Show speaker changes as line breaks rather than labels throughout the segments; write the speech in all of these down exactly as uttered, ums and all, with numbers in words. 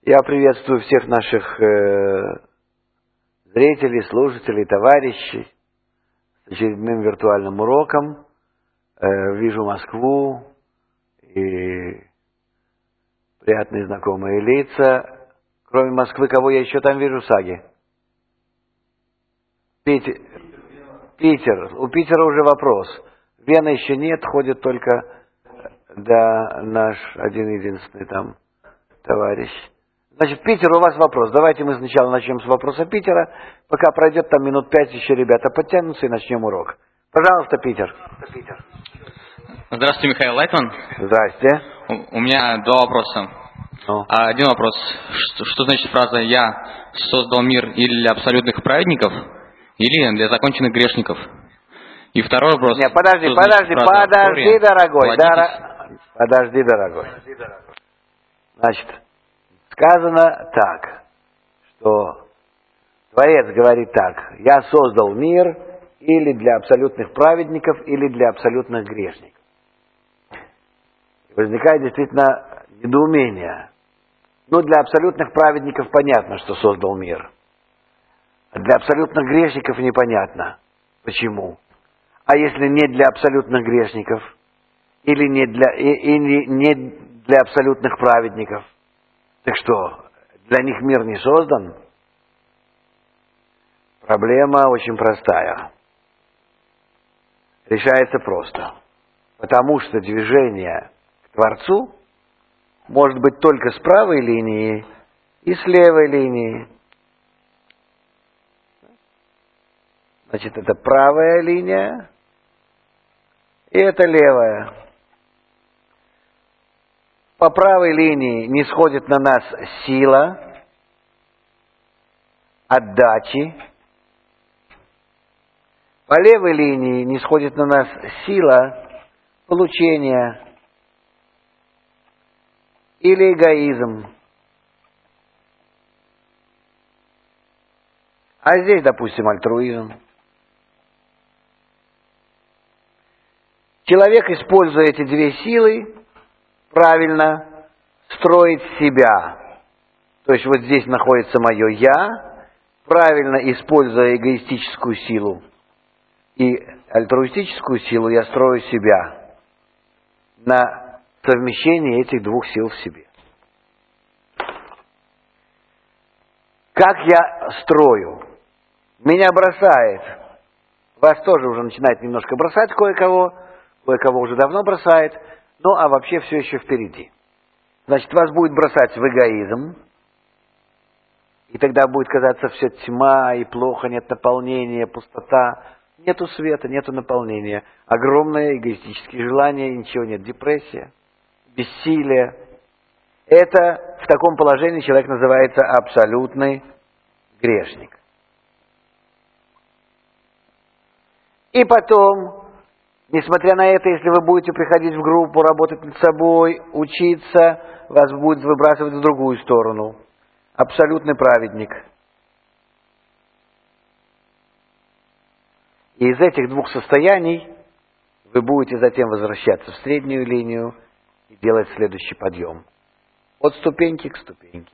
Я приветствую всех наших э, зрителей, слушателей, товарищей с очередным виртуальным уроком. Э, вижу Москву и приятные знакомые лица. Кроме Москвы, кого я еще там вижу, Саги? Питер. Питер. У Питера уже вопрос. Вены еще нет, ходит только да, наш один-единственный там товарищ. Значит, Питер, у вас вопрос. Давайте мы сначала начнем с вопроса Питера. Пока пройдет там минут пять, еще ребята подтянутся и начнем урок. Пожалуйста, Питер. Питер.
Здравствуйте, Михаил Лайтман.
Здрасте.
У, у меня два вопроса.
Ну.
Один вопрос. Что, что значит фраза «Я создал мир» или для абсолютных праведников, или для законченных грешников? И второй вопрос.
Нет, подожди, подожди, подожди, дорогой. Дор... Подожди, дорогой. Значит, сказано так, что Творец говорит так: «Я создал мир или для абсолютных праведников, или для абсолютных грешников». Возникает действительно недоумение. Ну, для абсолютных праведников понятно, что создал мир. А для абсолютных грешников непонятно. Почему? А если не для абсолютных грешников, или не для, и, или не для абсолютных праведников, так что, для них мир не создан? Проблема очень простая. Решается просто. Потому что движение к Творцу может быть только с правой линии и с левой линии. Значит, это правая линия, и это левая. По правой линии не сходит на нас сила отдачи. По левой линии не сходит на нас сила получения или эгоизм. А здесь, допустим, альтруизм. Человек, используя эти две силы, правильно строит себя. То есть вот здесь находится мое «я», правильно используя эгоистическую силу и альтруистическую силу, я строю себя на совмещение этих двух сил в себе. Как я строю? Меня бросает. Вас тоже уже начинает немножко бросать кое-кого, кое-кого уже давно бросает, ну а вообще все еще впереди. Значит, вас будет бросать в эгоизм, и тогда будет казаться все тьма и плохо, нет наполнения, пустота, нету света, нету наполнения, огромное эгоистические желания, ничего нет, депрессия, бессилие. Это в таком положении человек называется абсолютный грешник. И потом, несмотря на это, если вы будете приходить в группу, работать над собой, учиться, вас будет выбрасывать в другую сторону. Абсолютный праведник. И из этих двух состояний вы будете затем возвращаться в среднюю линию и делать следующий подъем. От ступеньки к ступеньке.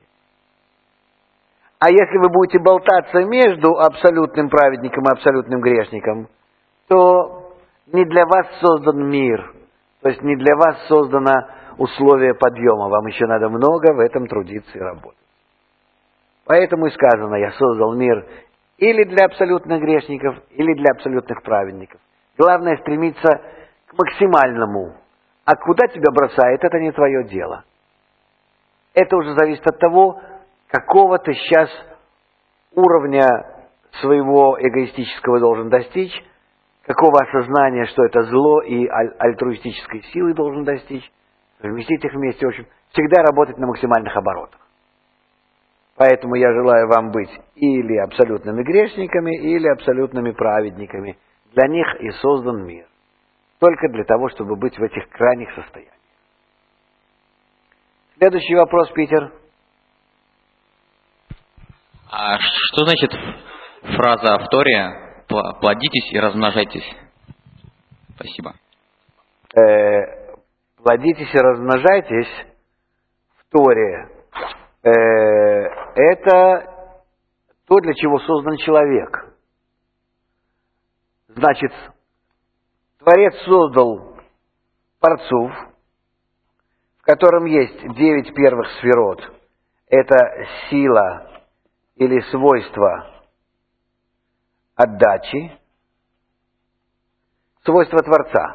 А если вы будете болтаться между абсолютным праведником и абсолютным грешником, то не для вас создан мир, то есть не для вас создано условие подъема. Вам еще надо много в этом трудиться и работать. Поэтому и сказано: я создал мир или для абсолютных грешников, или для абсолютных праведников. Главное стремиться к максимальному. А куда тебя бросает, это не твое дело. Это уже зависит от того, какого ты сейчас уровня своего эгоистического должен достичь, какого осознания, что это зло, и аль- альтруистической силы должен достичь, совместить их вместе, в общем, всегда работать на максимальных оборотах. Поэтому я желаю вам быть или абсолютными грешниками, или абсолютными праведниками. Для них и создан мир. Только для того, чтобы быть в этих крайних состояниях. Следующий вопрос, Питер.
А что значит фраза в Торе «плодитесь и размножайтесь»? Спасибо.
Э, плодитесь и размножайтесь в Торе. э, это то, для чего создан человек. Значит, Творец создал парцуф, в котором есть девять первых сферот. Это сила или свойство отдачи, свойство Творца.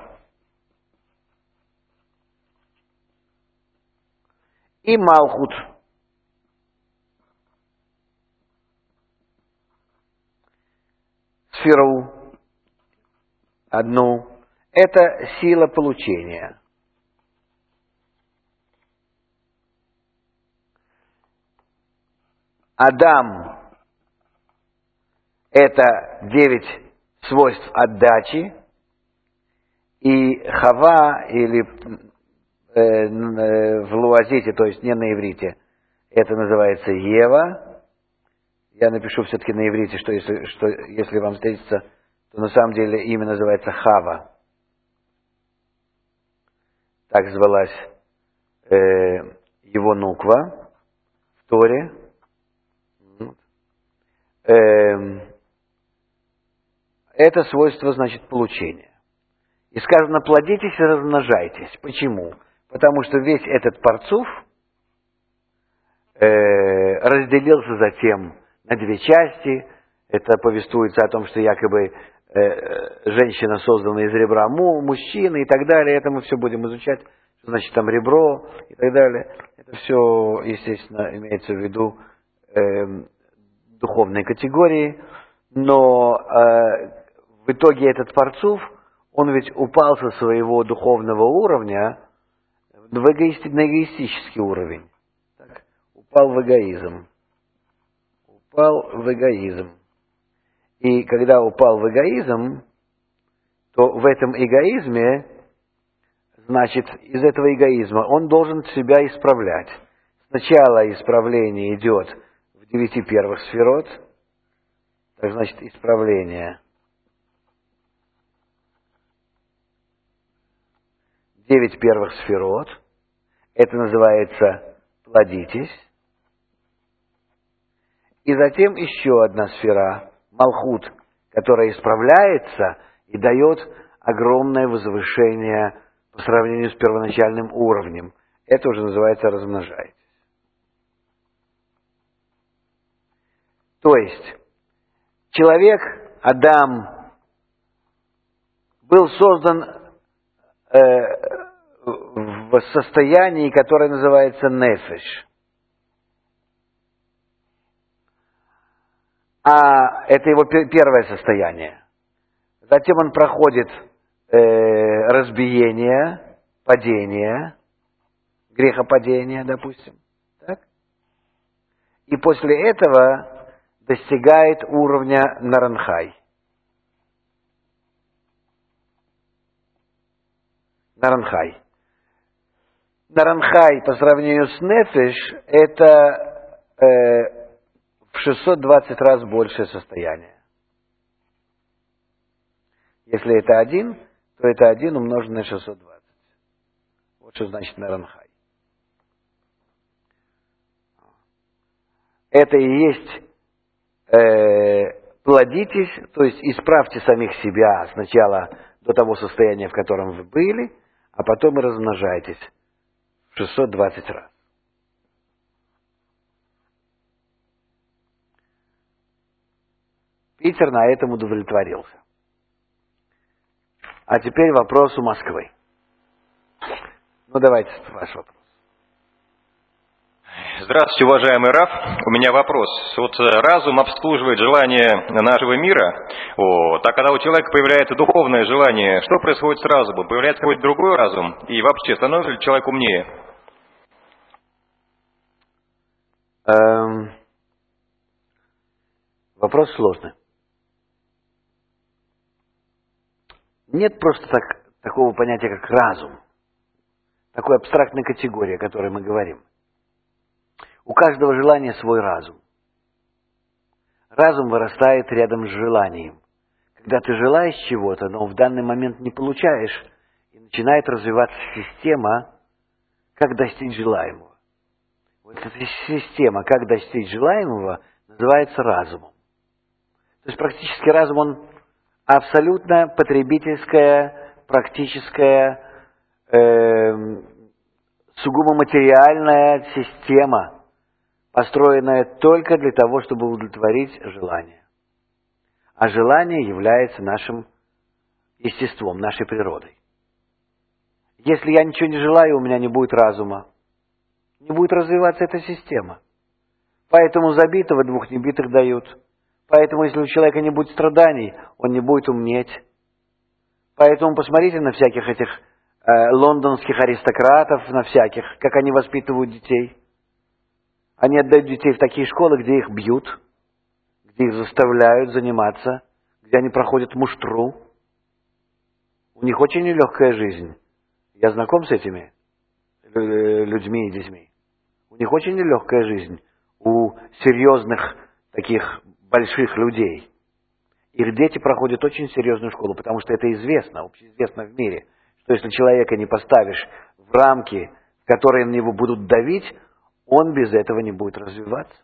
И Малхут. Сферу. Одну. Это сила получения. Адам – это девять свойств отдачи, и Хава, или э, э, в луазите, то есть не на иврите, это называется Ева. Я напишу все-таки на иврите, что если, что если вам встретится, то на самом деле имя называется Хава. Так звалась э, его нуква в Торе. Это свойство, значит, получения. И сказано, плодитесь и размножайтесь. Почему? Потому что весь этот парцуф э, разделился затем на две части. Это повествуется о том, что якобы э, женщина создана из ребра мужчины и так далее. Это мы все будем изучать. Что значит там ребро и так далее. Это все, естественно, имеется в виду э, духовной категории, но э, в итоге этот парцуф, он ведь упал со своего духовного уровня в эгоисти, на эгоистический уровень. Так, упал в эгоизм. Упал в эгоизм. И когда упал в эгоизм, то в этом эгоизме, значит, из этого эгоизма он должен себя исправлять. Сначала исправление идет в девяти первых сферот, так значит, исправление. Девять первых сферот, это называется плодитесь. И затем еще одна сфера, Малхут, которая исправляется и дает огромное возвышение по сравнению с первоначальным уровнем. Это уже называется размножайтесь. То есть, человек, Адам, был создан э, в состоянии, которое называется нефеш. А это его первое состояние. Затем он проходит э, разбиение, падение, грехопадение, допустим. Так? И после этого достигает уровня Наранхай. Наранхай. Наранхай по сравнению с Нефеш это э, в шестьсот двадцать раз большее состояние. Если это один, то это один умноженное на шестьсот двадцать. Вот что значит Наранхай. Это и есть э, плодитесь, то есть исправьте самих себя сначала до того состояния, в котором вы были, а потом и размножайтесь в шестьсот двадцать раз. Питер на этом удовлетворился. А теперь вопрос у Москвы. Ну, давайте ваш вопрос.
Здравствуйте, уважаемый Рав. У меня вопрос. Вот разум обслуживает желание нашего мира, вот, а когда у человека появляется духовное желание, что происходит с разумом? Появляется какой-то другой разум? И вообще, становится ли человек умнее?
Эм, вопрос сложный. Нет просто так, такого понятия, как разум. Такой абстрактной категории, о которой мы говорим. У каждого желания свой разум. Разум вырастает рядом с желанием. Когда ты желаешь чего-то, но в данный момент не получаешь, и начинает развиваться система, как достичь желаемого. вот эта система, как достичь желаемого, называется разумом. То есть практически разум, он абсолютно потребительская, практическая, э, сугубо материальная система, построенная только для того, чтобы удовлетворить желание. А желание является нашим естеством, нашей природой. Если я ничего не желаю, у меня не будет разума. Не будет развиваться эта система. Поэтому забитого двух небитых дают. Поэтому, если у человека не будет страданий, он не будет умнеть. Поэтому посмотрите на всяких этих э, лондонских аристократов, на всяких, как они воспитывают детей. Они отдают детей в такие школы, где их бьют, где их заставляют заниматься, где они проходят муштру. У них очень нелегкая жизнь. Я знаком с этими людьми и детьми. У них очень нелегкая жизнь. У серьезных таких больших людей. Их дети проходят очень серьезную школу, потому что это известно, общеизвестно в мире, что если человека не поставишь в рамки, в которые на него будут давить, он без этого не будет развиваться.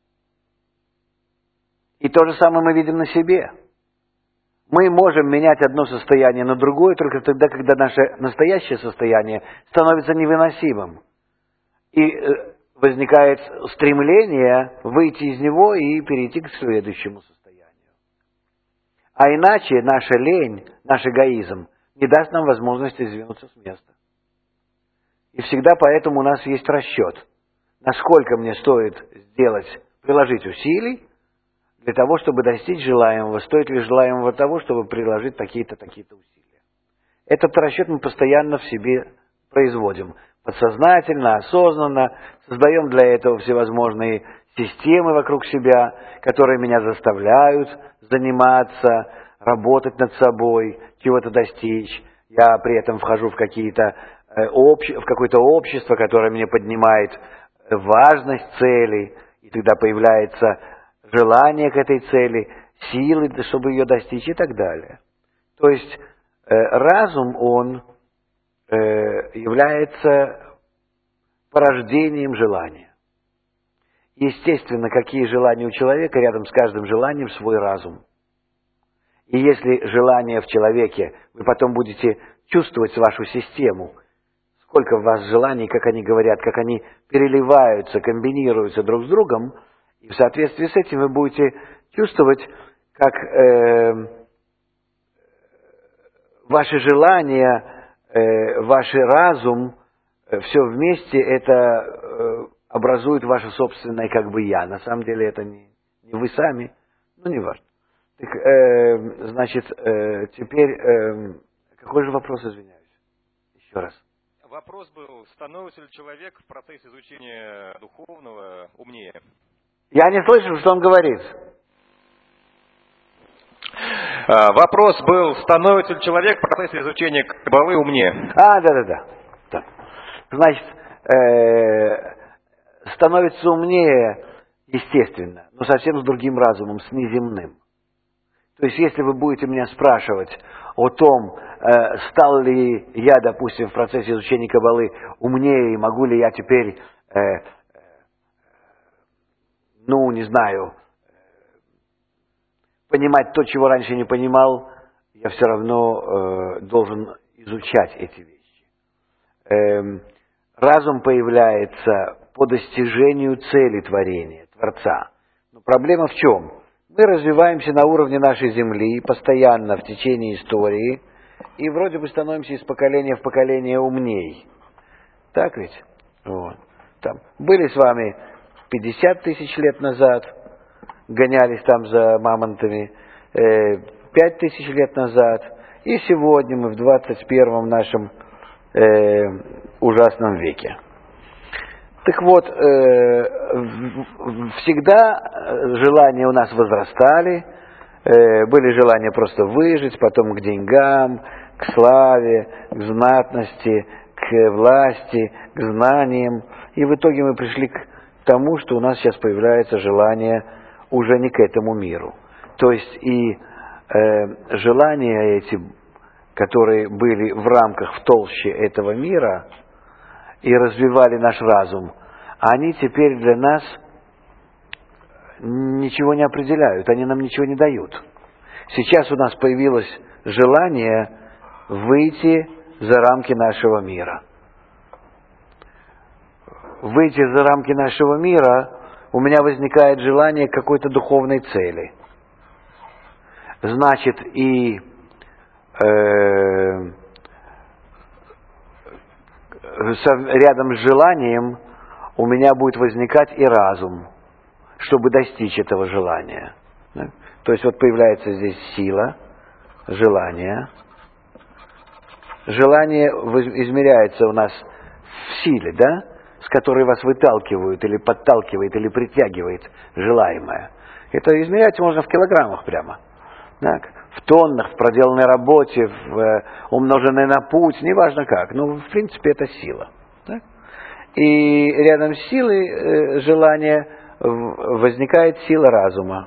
И то же самое мы видим на себе. Мы можем менять одно состояние на другое только тогда, когда наше настоящее состояние становится невыносимым. И возникает стремление выйти из него и перейти к следующему состоянию. А иначе наша лень, наш эгоизм не даст нам возможности сдвинуться с места. И всегда поэтому у нас есть расчет, насколько мне стоит сделать, приложить усилий, для того, чтобы достичь желаемого, стоит ли желаемого того, чтобы приложить такие-то, такие-то усилия. Этот расчет мы постоянно в себе производим. Подсознательно, осознанно, создаем для этого всевозможные системы вокруг себя, которые меня заставляют заниматься, работать над собой, чего-то достичь. Я при этом вхожу в, какие-то, э, обще, в какое-то общество, которое мне поднимает важность цели, и тогда появляется желание к этой цели, силы, чтобы ее достичь и так далее. То есть э, разум, он э, является порождением желания. Естественно, какие желания у человека, рядом с каждым желанием свой разум. И если желание в человеке, вы потом будете чувствовать вашу систему, сколько в вас желаний, как они говорят, как они переливаются, комбинируются друг с другом, и в соответствии с этим вы будете чувствовать, как э, ваши желания, э, ваш разум, э, все вместе это э, образует ваше собственное как бы я. На самом деле это не, не вы сами, ну не важно. Так, э, значит, э, теперь, э, какой же вопрос, извиняюсь? Еще раз.
Вопрос был, становится ли человек в процессе изучения духовного умнее?
Я не слышу, что он говорит.
А, вопрос был, становится ли человек в процессе изучения каббалы умнее?
А, да-да-да. Да. Значит, э, становится умнее, естественно, но совсем с другим разумом, с неземным. То есть, если вы будете меня спрашивать о том, э, стал ли я, допустим, в процессе изучения каббалы умнее, и могу ли я теперь... Э, ну, не знаю, понимать то, чего раньше не понимал, я все равно э, должен изучать эти вещи. Эм, разум появляется по достижению цели творения, Творца. Но проблема в чем? Мы развиваемся на уровне нашей Земли постоянно в течение истории, и вроде бы становимся из поколения в поколение умней. Так ведь? Вот. Там. Были с вами... пятьдесят тысяч лет назад гонялись там за мамонтами, пять тысяч лет назад, и сегодня мы в двадцать первом нашем э, ужасном веке. Так вот, э, всегда желания у нас возрастали, э, были желания просто выжить, потом к деньгам, к славе, к знатности, к власти, к знаниям, и в итоге мы пришли к тому, что у нас сейчас появляется желание уже не к этому миру. То есть и э, желания эти, которые были в рамках, в толще этого мира и развивали наш разум, они теперь для нас ничего не определяют, они нам ничего не дают. Сейчас у нас появилось желание выйти за рамки нашего мира. Выйти за рамки нашего мира, у меня возникает желание какой-то духовной цели. Значит, и э, рядом с желанием у меня будет возникать и разум, чтобы достичь этого желания. Да? То есть вот появляется здесь сила, желание. Желание измеряется у нас в силе, да, с которой вас выталкивают или подталкивает, или притягивает желаемое. Это измерять можно в килограммах прямо. Так? В тоннах, в проделанной работе, в, э, умноженной на путь, неважно как. Но в принципе это сила. Так? И рядом с силой э, желания возникает сила разума.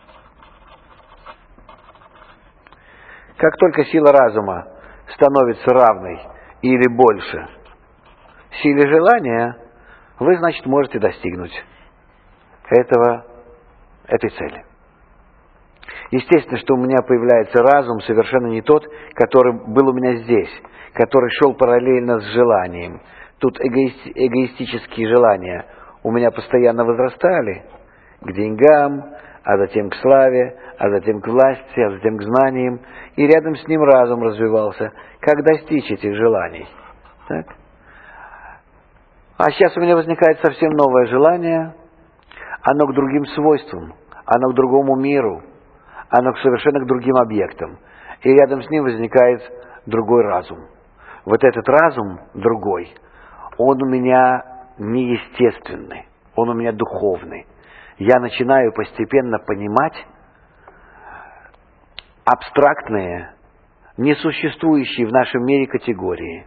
Как только сила разума становится равной или больше силе желания, вы, значит, можете достигнуть этого, этой цели. Естественно, что у меня появляется разум совершенно не тот, который был у меня здесь, который шел параллельно с желанием. Тут эгоисти- эгоистические желания у меня постоянно возрастали к деньгам, а затем к славе, а затем к власти, а затем к знаниям. И рядом с ним разум развивался. Как достичь этих желаний? Так? А сейчас у меня возникает совсем новое желание. Оно к другим свойствам, оно к другому миру, оно совершенно к другим объектам. И рядом с ним возникает другой разум. Вот этот разум другой, он у меня неестественный, он у меня духовный. Я начинаю постепенно понимать абстрактные, несуществующие в нашем мире категории.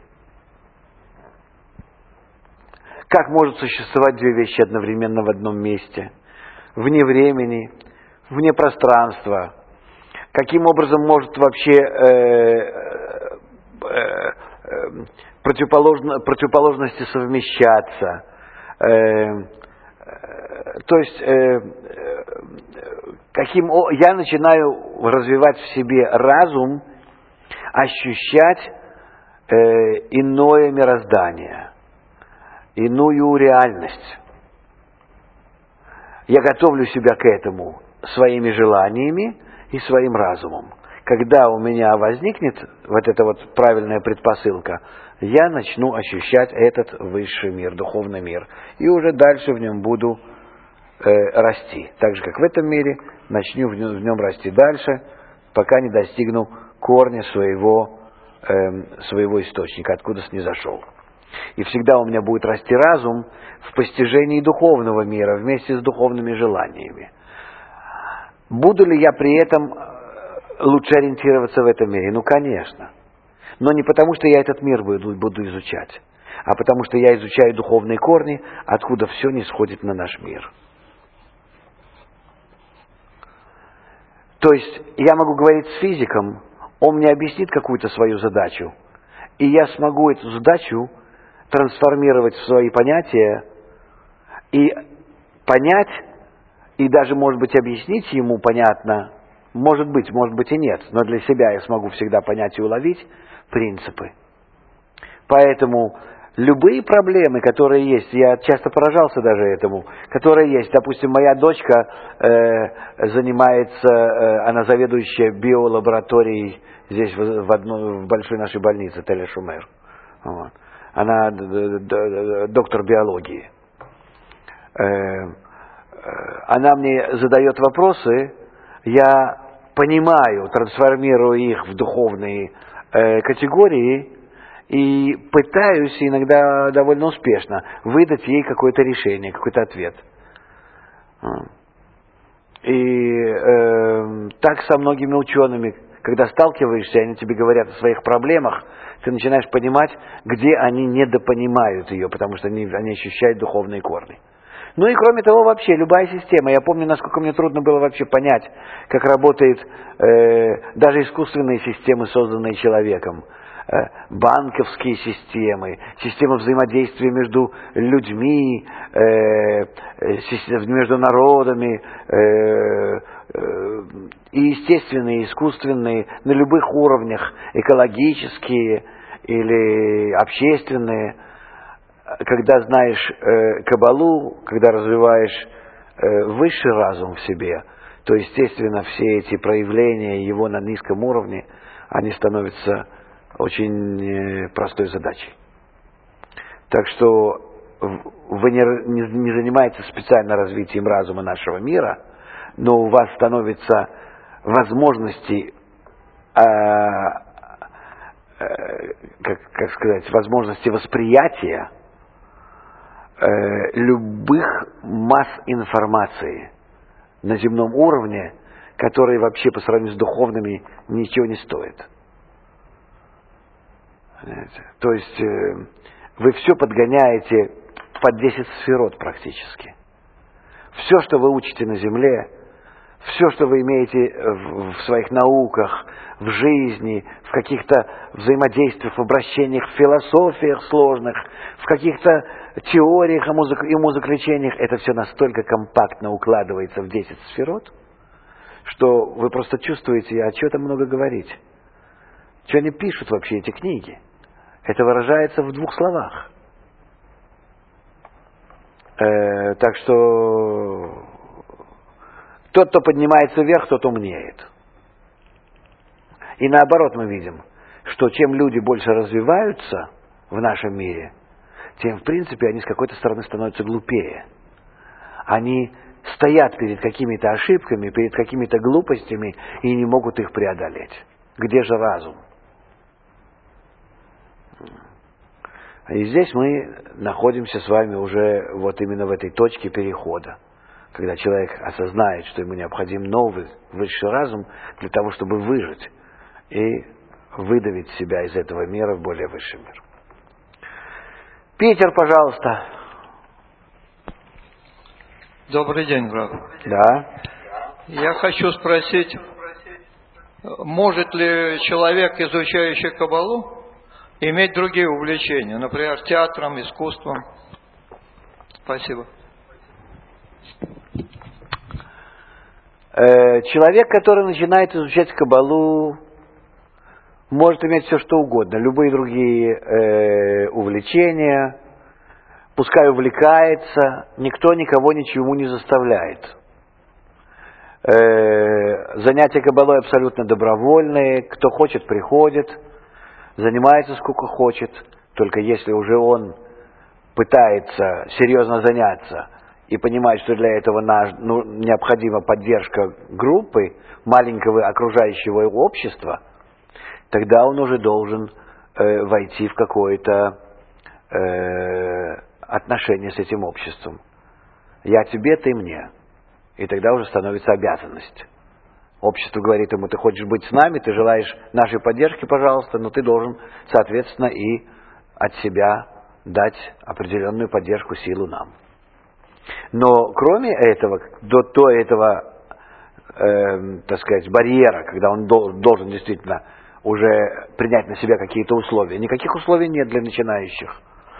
Как может существовать две вещи одновременно в одном месте? Вне времени, вне пространства. Каким образом может вообще э, э, э, противоположно, противоположности совмещаться? Э, э, то есть, э, каким, я начинаю развивать в себе разум, ощущать э, иное мироздание, иную реальность. Я готовлю себя к этому своими желаниями и своим разумом. Когда у меня возникнет вот эта вот правильная предпосылка, я начну ощущать этот высший мир, духовный мир. И уже дальше в нем буду э, расти. Так же, как в этом мире, начну в нем, в нем расти дальше, пока не достигну корня своего, э, своего источника, откуда снизошел. И всегда у меня будет расти разум в постижении духовного мира вместе с духовными желаниями. Буду ли я при этом лучше ориентироваться в этом мире? Ну, конечно. Но не потому, что я этот мир буду, буду изучать, а потому, что я изучаю духовные корни, откуда все не сходит на наш мир. То есть, я могу говорить с физиком, он мне объяснит какую-то свою задачу, и я смогу эту задачу трансформировать в свои понятия и понять, и даже, может быть, объяснить ему понятно, может быть, может быть и нет, но для себя я смогу всегда понять и уловить принципы. Поэтому любые проблемы, которые есть, я часто поражался даже этому, которые есть, допустим, моя дочка э, занимается, э, она заведующая биолабораторией здесь в, в, одной, в большой нашей больнице, Телешумер. Вот. Она доктор биологии. Она мне задает вопросы, я понимаю, трансформирую их в духовные категории и пытаюсь иногда довольно успешно выдать ей какое-то решение, какой-то ответ. И э, так со многими учеными, когда сталкиваешься, они тебе говорят о своих проблемах, ты начинаешь понимать, где они недопонимают ее, потому что они, они ощущают духовные корни. Ну и кроме того, вообще, любая система. Я помню, насколько мне трудно было вообще понять, как работают э, даже искусственные системы, созданные человеком. банковские системы, системы взаимодействия между людьми, между народами, и естественные, и искусственные, на любых уровнях, экологические или общественные. Когда знаешь Каббалу, когда развиваешь высший разум в себе, то, естественно, все эти проявления его на низком уровне, они становятся очень простой задачей. Так что вы не, не, не занимаетесь специально развитием разума нашего мира, но у вас становятся возможности, э, э, как, как сказать, возможности восприятия э, любых масс информации на земном уровне, которые вообще по сравнению с духовными ничего не стоят. Понимаете? То есть э, вы все подгоняете под десять сферот практически. Все, что вы учите на земле, все, что вы имеете в, в своих науках, в жизни, в каких-то взаимодействиях, в обращениях, в философиях сложных, в каких-то теориях и умозаключениях, это все настолько компактно укладывается в десять сферот, что вы просто чувствуете, а что там много говорить? Что они пишут вообще, эти книги? Это выражается в двух словах. Э, так что тот, кто поднимается вверх, тот умнеет. И наоборот мы видим, что чем люди больше развиваются в нашем мире, тем, в принципе, они с какой-то стороны становятся глупее. Они стоят перед какими-то ошибками, перед какими-то глупостями и не могут их преодолеть. Где же разум? И здесь мы находимся с вами уже вот именно в этой точке перехода, когда человек осознает, что ему необходим новый, высший разум для того, чтобы выжить и выдавить себя из этого мира в более высший мир. Питер, пожалуйста.
Добрый день, Рав.
Да.
Я хочу спросить, может ли человек, изучающий Каббалу, иметь другие увлечения, например, театром, искусством? Спасибо.
Человек, который начинает изучать Каббалу, может иметь все что угодно, любые другие э, увлечения, пускай увлекается, никто никого ничему не заставляет. Э, занятия Каббалой абсолютно добровольные, кто хочет, приходит, занимается сколько хочет, только если уже он пытается серьезно заняться и понимает, что для этого ну, необходима поддержка группы, маленького окружающего его общества, тогда он уже должен э, войти в какое-то э, отношение с этим обществом. Я тебе, ты мне. И тогда уже становится обязанность. Общество говорит ему: ты хочешь быть с нами, ты желаешь нашей поддержки, пожалуйста, но ты должен, соответственно, и от себя дать определенную поддержку, силу нам. Но кроме этого, до, до этого, э, так сказать, барьера, когда он должен, должен действительно уже принять на себя какие-то условия, никаких условий нет для начинающих.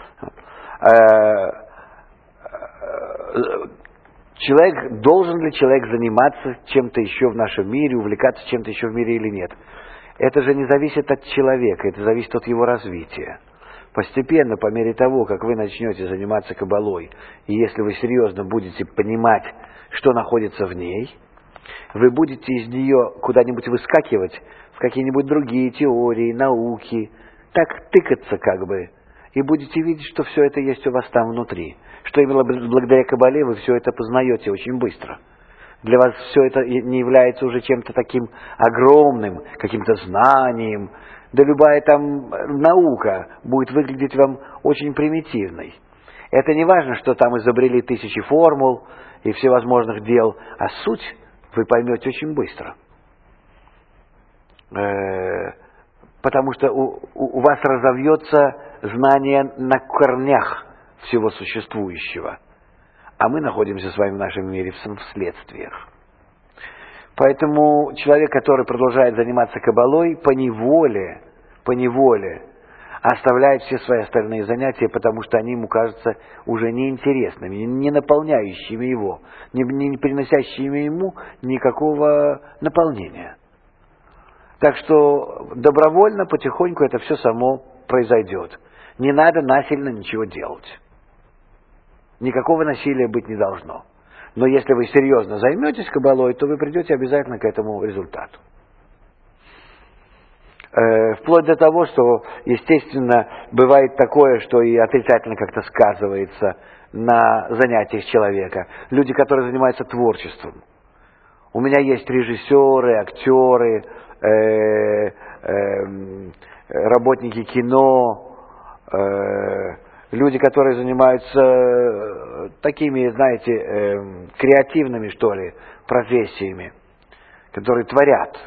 Человек, должен ли человек заниматься чем-то еще в нашем мире, увлекаться чем-то еще в мире или нет? Это же не зависит от человека, это зависит от его развития. Постепенно, по мере того, как вы начнете заниматься Каббалой, и если вы серьезно будете понимать, что находится в ней, вы будете из нее куда-нибудь выскакивать в какие-нибудь другие теории, науки, так тыкаться как бы, и будете видеть, что все это есть у вас там внутри. Что именно благодаря Каббале вы все это познаете очень быстро. Для вас все это не является уже чем-то таким огромным, каким-то знанием. Да любая там наука будет выглядеть вам очень примитивной. Это не важно, что там изобрели тысячи формул и всевозможных дел, а суть вы поймете очень быстро. Потому что у, у вас разовьется знание на корнях всего существующего. А мы находимся с вами в нашем мире в следствиях. Поэтому человек, который продолжает заниматься Каббалой, поневоле поневоле оставляет все свои остальные занятия, потому что они ему кажутся уже неинтересными, не наполняющими его, не, не приносящими ему никакого наполнения. Так что добровольно, потихоньку это все само произойдет. Не надо насильно ничего делать. Никакого насилия быть не должно. Но если вы серьезно займетесь кабалой, то вы придете обязательно к этому результату. Вплоть до того, что, естественно, бывает такое, что и отрицательно как-то сказывается на занятиях человека. Люди, которые занимаются творчеством. У меня есть режиссеры, актеры, э, э, работники кино, э, люди, которые занимаются такими, знаете, э, креативными, что ли, профессиями, которые творят.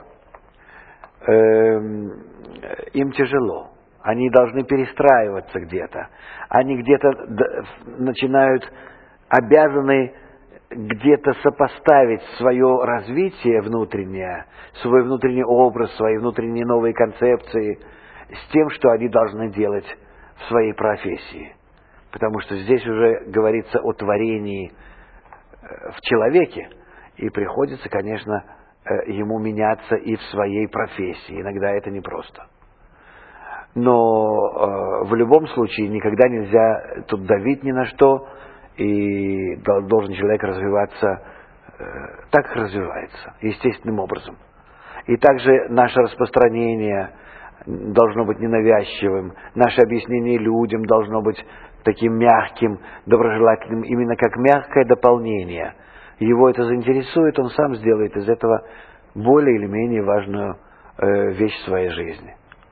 Им тяжело. Они должны перестраиваться где-то. Они где-то начинают, обязаны где-то сопоставить свое развитие внутреннее, свой внутренний образ, свои внутренние новые концепции с тем, что они должны делать в своей профессии. Потому что здесь уже говорится о творении в человеке, и приходится, конечно, ему меняться и в своей профессии. Иногда это непросто. Но э, в любом случае никогда нельзя тут давить ни на что, и должен человек развиваться э, так, как развивается, естественным образом. И также наше распространение должно быть ненавязчивым, наше объяснение людям должно быть таким мягким, доброжелательным, именно как мягкое дополнение. Его это заинтересует, он сам сделает из этого более или менее важную э, вещь в своей жизни.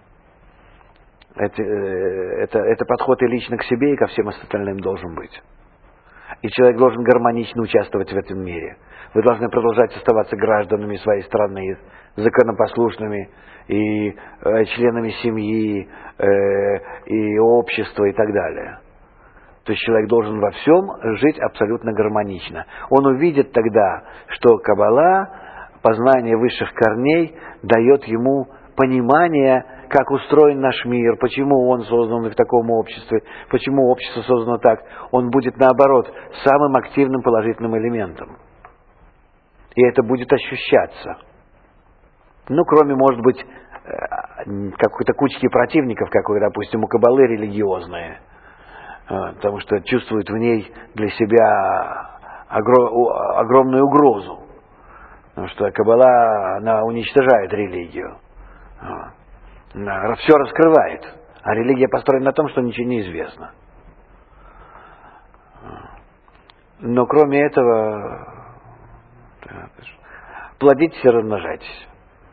Это, э, это, это подход и лично к себе, и ко всем остальным должен быть. И человек должен гармонично участвовать в этом мире. Вы должны продолжать оставаться гражданами своей страны, законопослушными, и э, членами семьи, э, и общества, и так далее. То есть человек должен во всем жить абсолютно гармонично. Он увидит тогда, что Каббала, познание высших корней, дает ему понимание, как устроен наш мир, почему он создан в таком обществе, почему общество создано так. Он будет, наоборот, самым активным положительным элементом. И это будет ощущаться. Ну, кроме, может быть, какой-то кучки противников, как, допустим, у Каббалы религиозные. Потому что чувствуют в ней для себя огромную угрозу. Потому что Каббала, она уничтожает религию. Она все раскрывает. А религия построена на том, что ничего не известно. Но кроме этого, плодитесь и размножайтесь.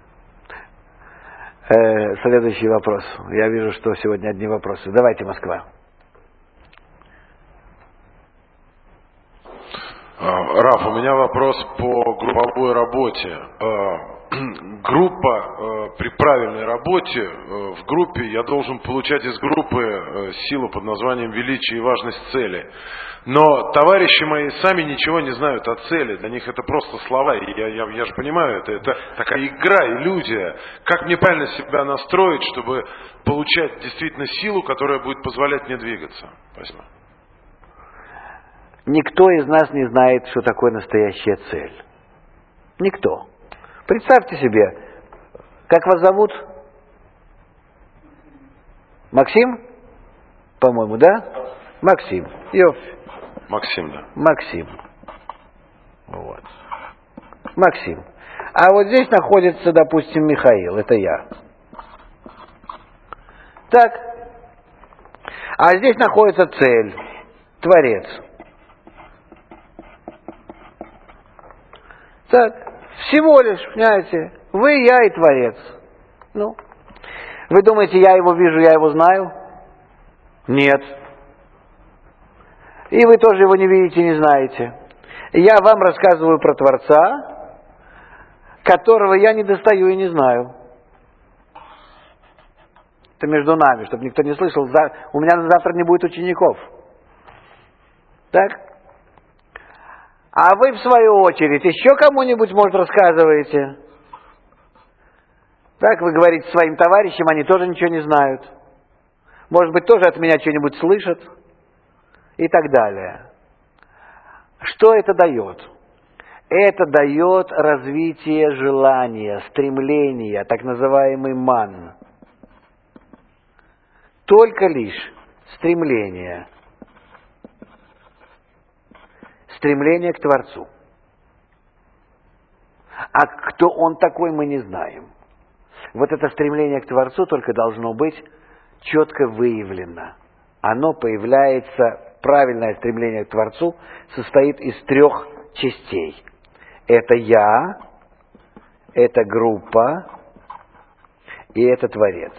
Э, следующий вопрос. Я вижу, что сегодня одни вопросы. Давайте, Москва.
Раф, у меня вопрос по групповой работе. Группа, при правильной работе в группе я должен получать из группы силу под названием величие и важность цели. Но товарищи мои сами ничего не знают о цели. Для них это просто слова. И я, я, я же понимаю, это, это такая игра, иллюзия. Как мне правильно себя настроить, чтобы получать действительно силу, которая будет позволять мне двигаться? Спасибо.
Никто из нас не знает, что такое настоящая цель. Никто. Представьте себе, как вас зовут? Максим? По-моему, да? Максим. Йоф.
Максим, да.
Максим. Вот. Максим. А вот здесь находится, допустим, Михаил. Это я. Так. А здесь находится цель. Творец. Так, всего лишь, понимаете, вы, я и Творец. Ну, вы думаете, я его вижу, я его знаю? Нет. И вы тоже его не видите, не знаете. Я вам рассказываю про Творца, которого я не достаю и не знаю. Это между нами, чтобы никто не слышал. У меня завтра не будет учеников. Так? А вы, в свою очередь, еще кому-нибудь, может, рассказываете? Так, вы говорите своим товарищам, они тоже ничего не знают. Может быть, тоже от меня что-нибудь слышат. И так далее. Что это дает? Это дает развитие желания, стремления, так называемый ман. Только лишь стремление. Стремление к Творцу. А кто он такой, мы не знаем. Вот это стремление к Творцу только должно быть четко выявлено. Оно появляется, правильное стремление к Творцу состоит из трех частей. Это я, это группа и это Творец.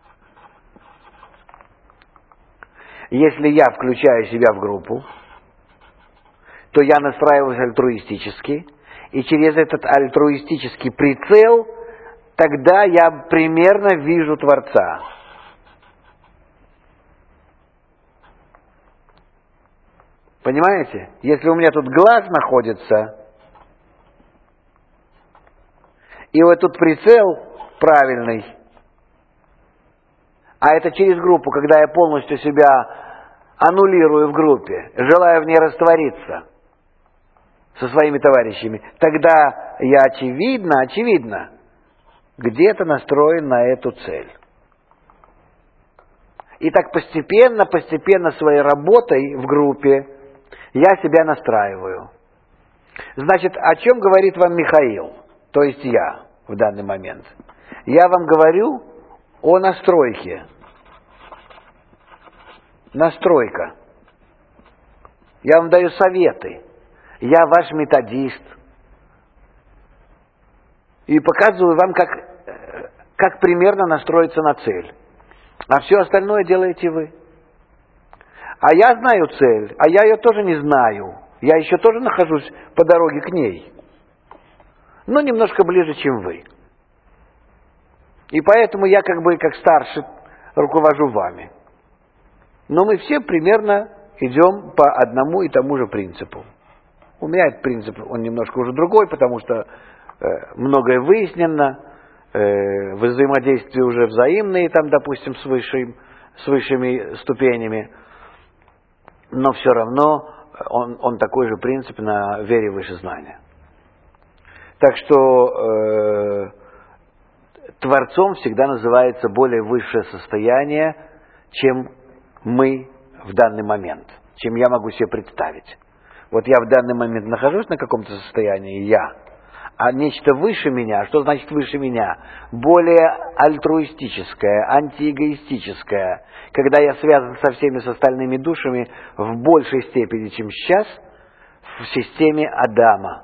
Если я включаю себя в группу, то я настраиваюсь альтруистически, и через этот альтруистический прицел тогда я примерно вижу Творца. Понимаете? Если у меня тут глаз находится, и вот тут прицел правильный, а это через группу, когда я полностью себя аннулирую в группе, желаю в ней раствориться со своими товарищами, тогда я очевидно, очевидно, где-то настроен на эту цель. И так постепенно, постепенно своей работой в группе я себя настраиваю. Значит, о чем говорит вам Михаил, то есть я в данный момент? Я вам говорю о настройке. Настройка. Я вам даю советы. Я ваш методист. И показываю вам, как, как примерно настроиться на цель. А все остальное делаете вы. А я знаю цель, а я ее тоже не знаю. Я еще тоже нахожусь по дороге к ней. Но немножко ближе, чем вы. И поэтому я как бы как старший руковожу вами. Но мы все примерно идем по одному и тому же принципу. У меня этот принцип, он немножко уже другой, потому что э, многое выяснено, э, взаимодействие уже взаимные, там, допустим, с, высшим, с высшими ступенями. Но все равно он, он такой же принцип на вере выше знания. Так что э, Творцом всегда называется более высшее состояние, чем мы в данный момент, чем я могу себе представить. Вот я в данный момент нахожусь на каком-то состоянии, я, а нечто выше меня, что значит выше меня? Более альтруистическое, антиэгоистическое, когда я связан со всеми с остальными душами в большей степени, чем сейчас, в системе Адама.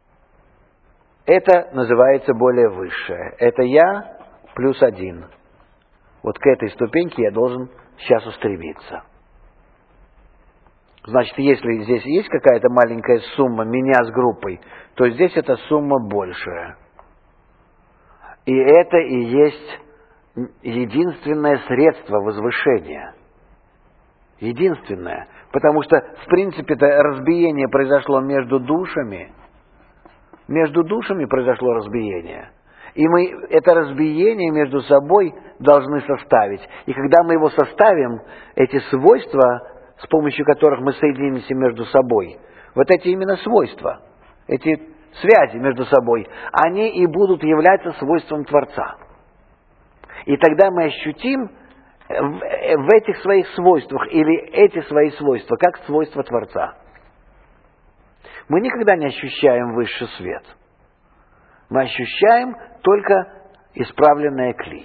Это называется более высшее. Это я плюс один. Вот к этой ступеньке я должен сейчас устремиться. Значит, если здесь есть какая-то маленькая сумма меня с группой, то здесь эта сумма большая. И это и есть единственное средство возвышения. Единственное. Потому что, в принципе-то, разбиение произошло между душами. Между душами произошло разбиение. И мы это разбиение между собой должны составить. И когда мы его составим, эти свойства, с помощью которых мы соединимся между собой, вот эти именно свойства, эти связи между собой, они и будут являться свойством Творца. И тогда мы ощутим в этих своих свойствах или эти свои свойства как свойства Творца. Мы никогда не ощущаем высший свет. Мы ощущаем только исправленное кли.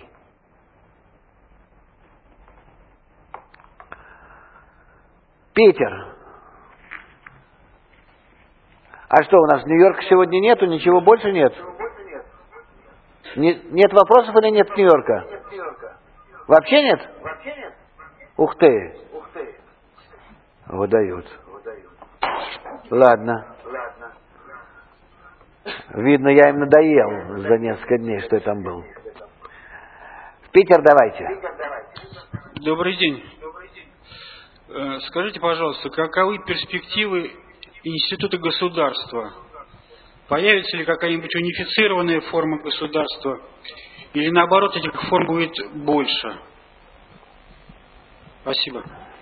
Питер. А что, у нас в Нью-Йорке сегодня нету? Ничего больше нет? Не, нет вопросов или нет Нью-Йорка? Вообще нет? Ух ты. Выдают. Ладно. Видно, я им надоел за несколько дней, что я там был. В Питер давайте.
Добрый день. Скажите, пожалуйста, каковы перспективы института государства? Появится ли какая-нибудь унифицированная форма государства? Или наоборот, этих форм будет больше? Спасибо.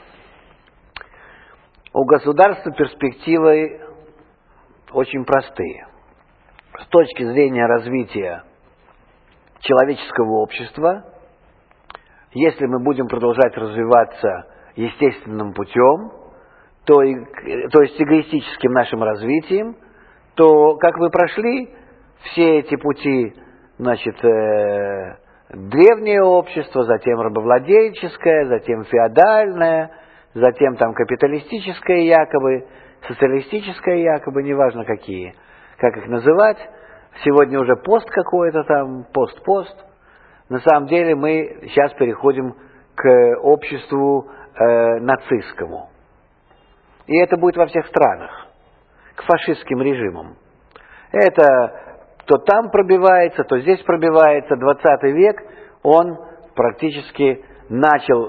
У государства перспективы очень простые. С точки зрения развития человеческого общества, если мы будем продолжать развиваться естественным путем, то, то есть эгоистическим нашим развитием, то, как вы прошли все эти пути, значит, э, древнее общество, затем рабовладельческое, затем феодальное, затем там капиталистическое якобы, социалистическое якобы, неважно какие, как их называть, сегодня уже пост какой-то там, пост-пост. На самом деле мы сейчас переходим к обществу э, нацистскому. И это будет во всех странах, к фашистским режимам. Это то там пробивается, то здесь пробивается. двадцатый век, он практически начал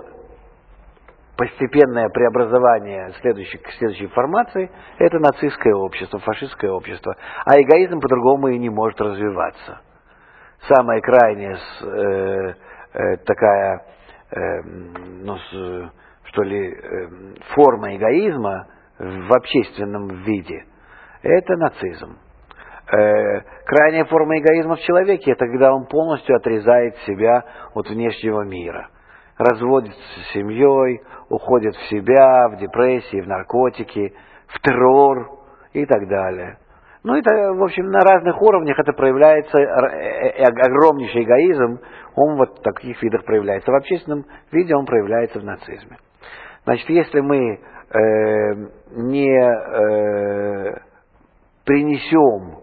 постепенное преобразование следующей, к следующей формации. Это нацистское общество, фашистское общество. А эгоизм по-другому и не может развиваться. Самая крайняя э, э, такая, э, ну, с, что ли, э, форма эгоизма в общественном виде – это нацизм. Э, крайняя форма эгоизма в человеке – это когда он полностью отрезает себя от внешнего мира. Разводится с семьей, уходит в себя, в депрессии, в наркотики, в террор и так далее. Ну, это, в общем, на разных уровнях это проявляется, огромнейший эгоизм, он вот в таких видах проявляется. В общественном виде он проявляется в нацизме. Значит, если мы э, не э, принесем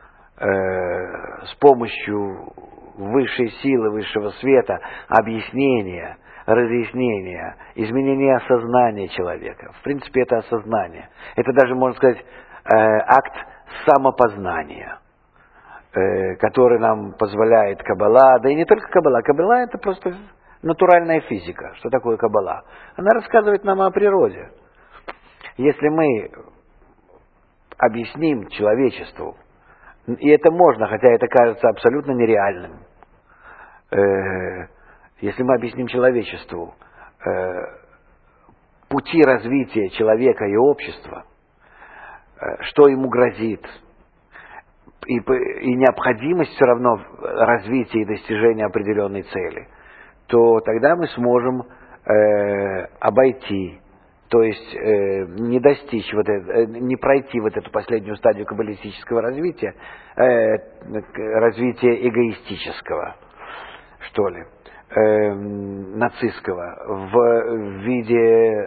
э, с помощью высшей силы, высшего света объяснения, разъяснения, изменения сознания человека, в принципе, это осознание. Это даже, можно сказать, э, акт самопознания, э, который нам позволяет Каббала, да и не только Каббала. Каббала — это просто натуральная физика. Что такое Каббала? Она рассказывает нам о природе. Если мы объясним человечеству, и это можно, хотя это кажется абсолютно нереальным, э, если мы объясним человечеству э, пути развития человека и общества, что ему грозит, и, и необходимость все равно развития и достижения определенной цели, то тогда мы сможем э, обойти, то есть э, не достичь, вот это, не пройти вот эту последнюю стадию каббалистического развития, э, развития эгоистического, что ли, э, нацистского, в, в виде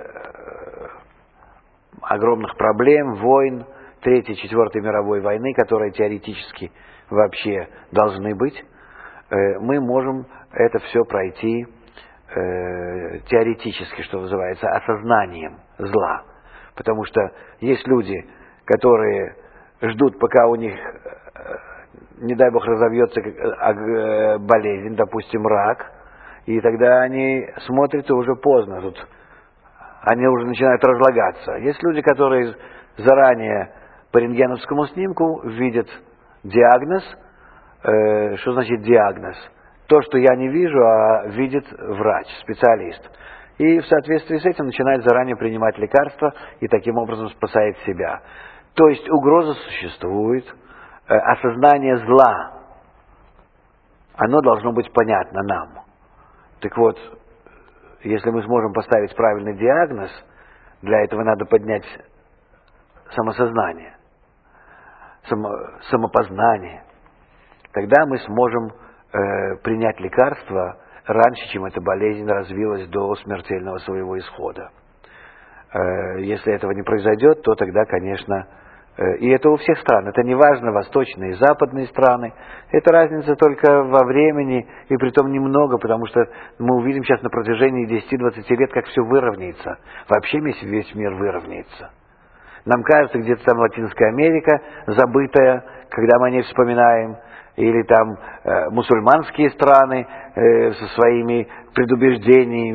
огромных проблем, войн, Третьей, Четвертой мировой войны, которые теоретически вообще должны быть, мы можем это все пройти э, теоретически, что называется, осознанием зла. Потому что есть люди, которые ждут, пока у них, не дай бог, разовьется болезнь, допустим, рак, и тогда они смотрят, и уже поздно, тут они уже начинают разлагаться. Есть люди, которые заранее по рентгеновскому снимку видят диагноз. Э, что значит диагноз? То, что я не вижу, а видит врач, специалист. И в соответствии с этим начинает заранее принимать лекарства и таким образом спасает себя. То есть угроза существует, э, осознание зла, оно должно быть понятно нам. Так вот, если мы сможем поставить правильный диагноз, для этого надо поднять самосознание, само, самопознание. Тогда мы сможем э, принять лекарство раньше, чем эта болезнь развилась до смертельного своего исхода. Э, если этого не произойдет, то тогда, конечно, э, и это у всех стран, это не важно, восточные и западные страны, это разница только во времени, и притом немного, потому что мы увидим сейчас на протяжении десяти-двадцати лет, как все выровняется, вообще весь, весь мир выровняется. Нам кажется, где-то там Латинская Америка, забытая, когда мы о ней вспоминаем, или там э, мусульманские страны э, со своими предубеждениями,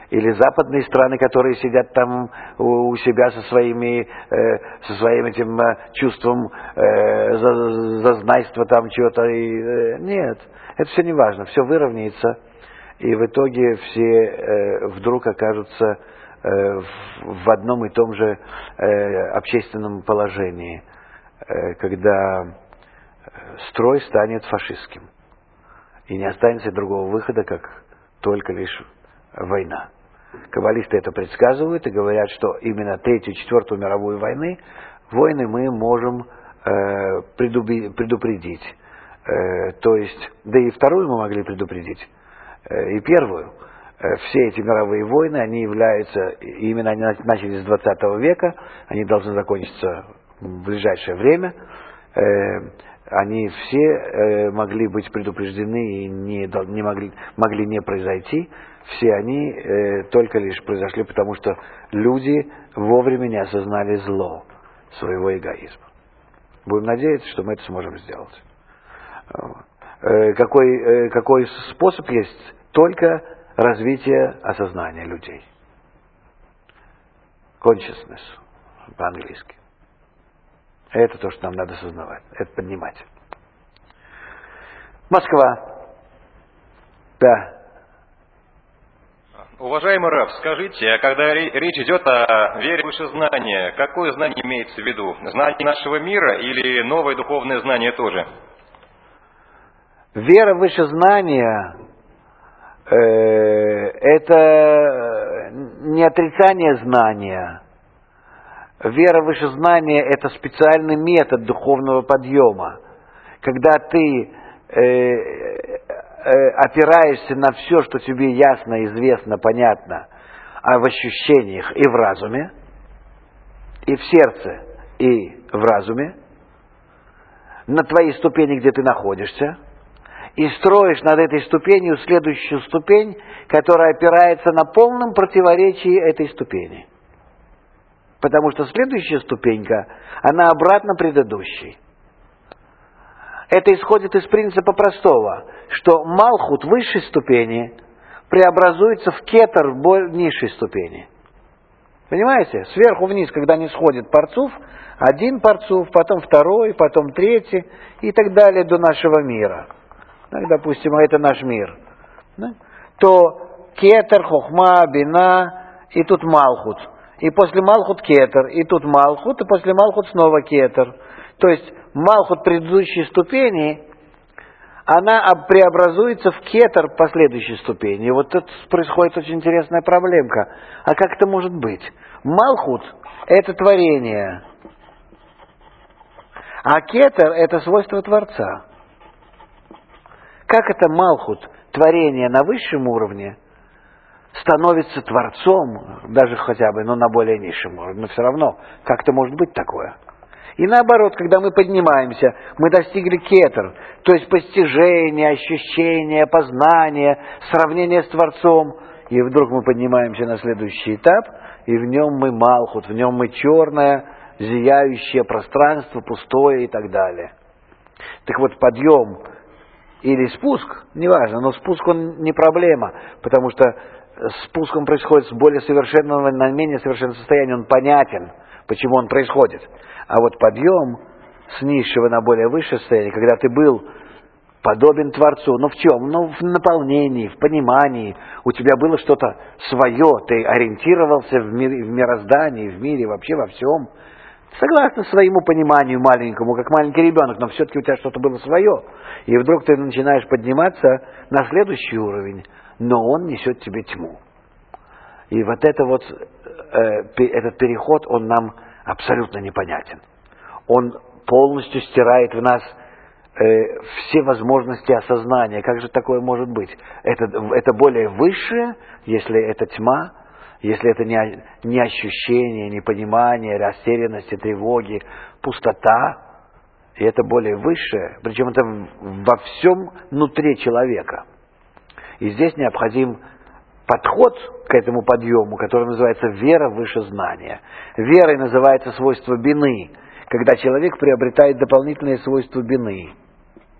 или западные страны, которые сидят там у, у себя со своими, э, со своим этим э, чувством э, зазнайства там чего-то. Э, нет, это все не важно, все выровняется, и в итоге все э, вдруг окажутся э, в, в одном и том же э, общественном положении, э, когда строй станет фашистским, и не останется другого выхода, как только лишь война. Каббалисты это предсказывают и говорят, что именно Третью и Четвертую мировую войны, войны мы можем э, предупредить. Э, то есть, да и Вторую мы могли предупредить, э, и Первую. Э, все эти мировые войны, они являются, именно они начались с двадцатого века, они должны закончиться в ближайшее время. Э, они все э, могли быть предупреждены и не, не могли, могли не произойти. Все они э, только лишь произошли, потому что люди вовремя не осознали зло своего эгоизма. Будем надеяться, что мы это сможем сделать. Э, какой, э, какой способ есть? Только развитие осознания людей. Consciousness по-английски. Это то, что нам надо осознавать, это поднимать. Москва. Да.
Уважаемый Рав, скажите, а когда речь идет о вере в высшее знание, какое знание имеется в виду? Знание нашего мира или новое духовное знание тоже?
Вера в высшее знание э, это не отрицание знания. Вера в высшее знание это специальный метод духовного подъема. Когда ты э, опираешься на все, что тебе ясно, известно, понятно, а в ощущениях и в разуме, и в сердце, и в разуме, на твоей ступени, где ты находишься, и строишь над этой ступенью следующую ступень, которая опирается на полном противоречии этой ступени. Потому что следующая ступенька, она обратно предыдущей. Это исходит из принципа простого, что Малхут высшей ступени преобразуется в Кетер в низшей ступени. Понимаете? Сверху вниз, когда не сходит парцуф, один парцуф, потом второй, потом третий и так далее до нашего мира. Ну, допустим, это наш мир. Да? То Кетер, Хохма, Бина и тут Малхут. И после Малхут Кетер, и тут Малхут, и после Малхут снова Кетер. То есть Малхут предыдущей ступени, она преобразуется в Кетер последующей ступени. И вот тут происходит очень интересная проблемка. А как это может быть? Малхут – это творение, а Кетер – это свойство Творца. Как это Малхут, творение на высшем уровне, становится Творцом, даже хотя бы, но на более низшем уровне, но все равно, как это может быть такое? И наоборот, когда мы поднимаемся, мы достигли кетер, то есть постижения, ощущения, познания, сравнения с Творцом, и вдруг мы поднимаемся на следующий этап, и в нем мы Малхут, в нем мы черное, зияющее пространство, пустое и так далее. Так вот, подъем или спуск, неважно, но спуск он не проблема, потому что спуск он происходит с более совершенного на менее совершенное состояние, он понятен, почему он происходит. А вот подъем с низшего на более высшее состояние, когда ты был подобен Творцу, ну в чем? Ну в наполнении, в понимании, у тебя было что-то свое, ты ориентировался в, мир, в мироздании, в мире, вообще во всем, согласно своему пониманию маленькому, как маленький ребенок, но все-таки у тебя что-то было свое. И вдруг ты начинаешь подниматься на следующий уровень, но он несет тебе тьму. И вот это вот, э, этот переход, он нам абсолютно непонятен. Он полностью стирает в нас э, все возможности осознания. Как же такое может быть? Это, это более высшее, если это тьма, если это не, не ощущение, не понимание, растерянность, тревоги, пустота. И это более высшее, причем это во всем внутри человека. И здесь необходим подход к этому подъему, который называется вера в высшее знание. Верой называется свойство бины, когда человек приобретает дополнительное свойство бины.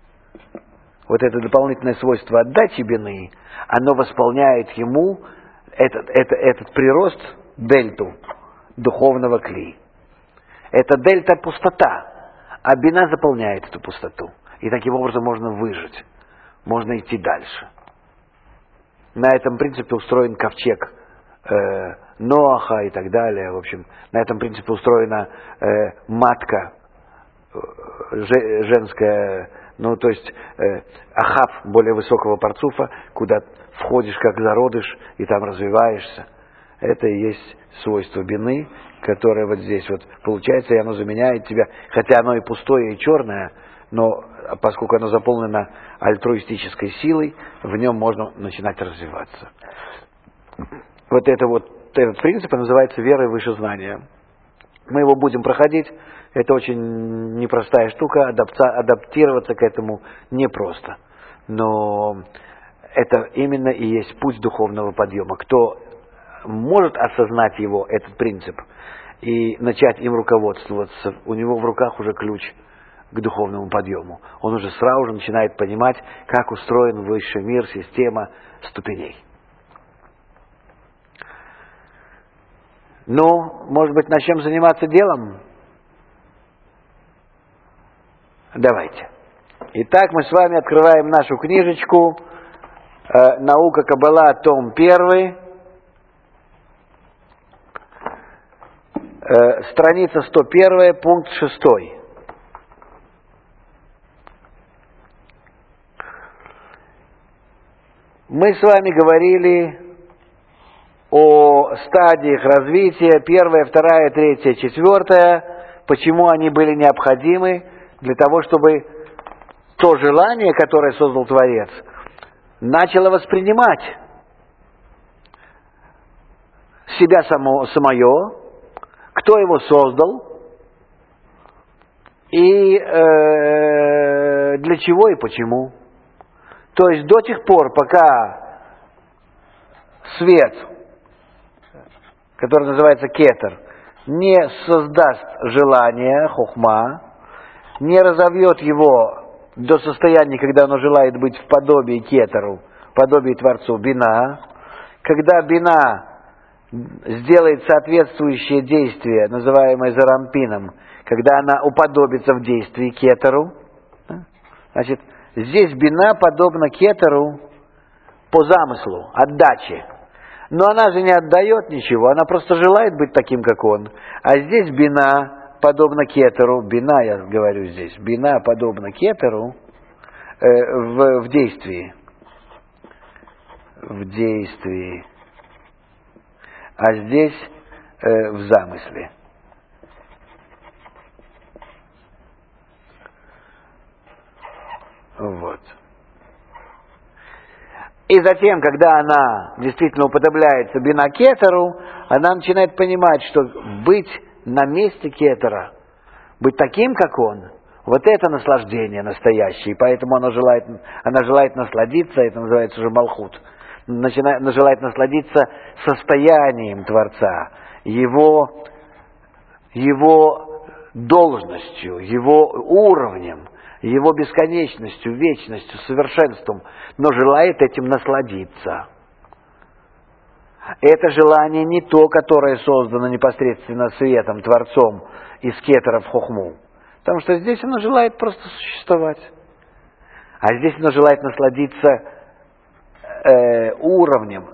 Вот это дополнительное свойство отдачи бины, оно восполняет ему этот, это, этот прирост, дельту духовного кли. Это дельта пустота, а бина заполняет эту пустоту. И таким образом можно выжить, можно идти дальше. На этом принципе устроен ковчег э, Ноаха и так далее. В общем, на этом принципе устроена э, матка э, женская, ну то есть э, Ахав более высокого парцуфа, куда входишь как зародыш и там развиваешься. Это и есть свойство бины, которое вот здесь вот получается, и оно заменяет тебя, хотя оно и пустое, и черное, но поскольку оно заполнено альтруистической силой, в нем можно начинать развиваться. Вот это вот, этот принцип называется верой выше знания. Мы его будем проходить, это очень непростая штука, адапта, адаптироваться к этому непросто. Но это именно и есть путь духовного подъема. Кто может осознать его, этот принцип, и начать им руководствоваться, у него в руках уже ключ к духовному подъему. Он уже сразу же начинает понимать, как устроен высший мир, система ступеней. Ну, может быть, начнем заниматься делом? Давайте. Итак, мы с вами открываем нашу книжечку э, «Наука Каббала», том первый. Э, страница сто первая, пункт шестой. Мы с вами говорили о стадиях развития, первая, вторая, третья, четвертая, почему они были необходимы для того, чтобы то желание, которое создал Творец, начало воспринимать себя само, самое, кто его создал, и э, для чего и почему. То есть до тех пор, пока свет, который называется кетер, не создаст желание, хохма, не разовьет его до состояния, когда оно желает быть в подобии кетеру, подобии Творцу, бина, когда бина сделает соответствующее действие, называемое зарампином, когда она уподобится в действии кетеру, значит, здесь бина подобна кетеру по замыслу, отдаче. Но она же не отдает ничего, она просто желает быть таким, как он. А здесь бина подобна кетеру, бина, я говорю здесь, бина подобна кетеру э, в, в действии. В действии. А здесь э, в замысле. Вот. И затем, когда она действительно уподобляется бина кетеру, она начинает понимать, что быть на месте кетера, быть таким, как он, вот это наслаждение настоящее. И поэтому она желает, она желает насладиться, это называется уже малхут, начинает, она желает насладиться состоянием Творца, его, его должностью, его уровнем, его бесконечностью, вечностью, совершенством, но желает этим насладиться. Это желание не то, которое создано непосредственно светом, Творцом из кетера в хохму. Потому что здесь оно желает просто существовать. А здесь оно желает насладиться э, уровнем,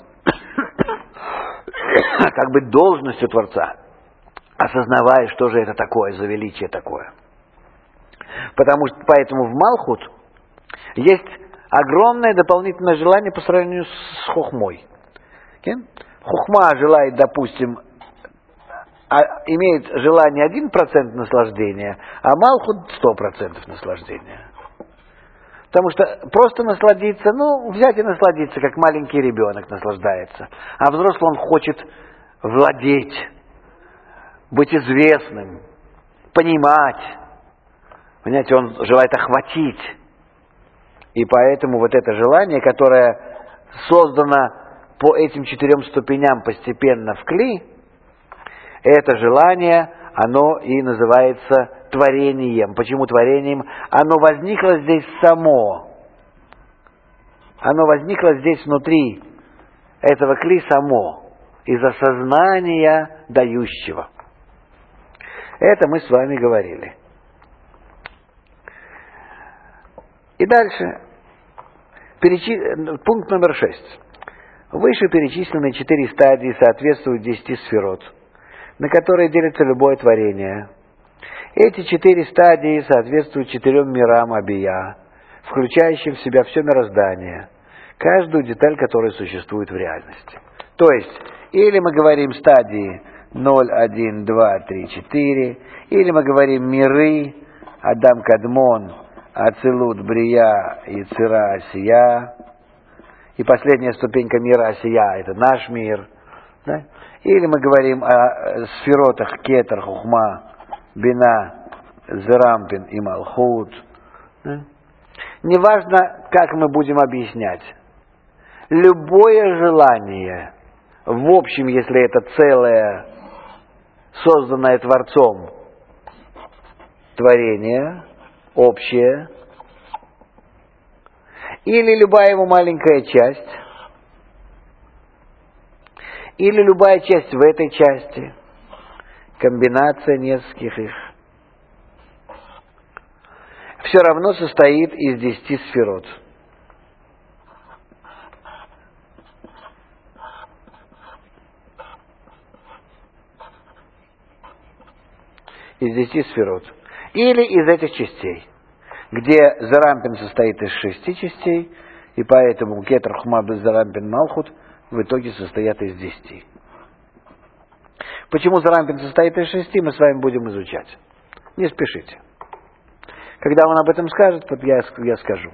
как бы должностью Творца, осознавая, что же это такое, за величие такое. Потому что поэтому в Малхут есть огромное дополнительное желание по сравнению с хохмой. Okay? Хохма желает, допустим, а, имеет желание один процент наслаждения, а Малхут сто процентов наслаждения. Потому что просто насладиться, ну, взять и насладиться, как маленький ребенок наслаждается. А взрослый он хочет владеть, быть известным, понимать. Понимаете, он желает охватить. И поэтому вот это желание, которое создано по этим четырем ступеням постепенно в кли, это желание, оно и называется творением. Почему творением? Оно возникло здесь само. Оно возникло здесь внутри этого кли само, из осознания дающего. Это мы с вами говорили. И дальше, перечи... пункт номер шесть. Выше перечисленные четыре стадии соответствуют десяти сферот, на которые делится любое творение. Эти четыре стадии соответствуют четырем мирам Абия, включающим в себя все мироздание, каждую деталь, которая существует в реальности. То есть, или мы говорим стадии ноль, один, два, три, четыре, или мы говорим миры, Адам Кадмон, Ацилут, Брия, Яцера, Асия, и последняя ступенька мира Асия – это наш мир. Да? Или мы говорим о сферотах Кетер, Хухма, Бина, Зерампин и Малхут. Да? Неважно, как мы будем объяснять. Любое желание, в общем, если это целое, созданное Творцом, творение, общее, или любая его маленькая часть, или любая часть в этой части, комбинация нескольких их, все равно состоит из десяти сферот. Из десяти сферот. Или из этих частей, где Зарампин состоит из шести частей, и поэтому Кетер, Хумаб, Зарампин, Малхут в итоге состоят из десяти. Почему Зарампин состоит из шести, мы с вами будем изучать. Не спешите. Когда он об этом скажет, вот я, я скажу.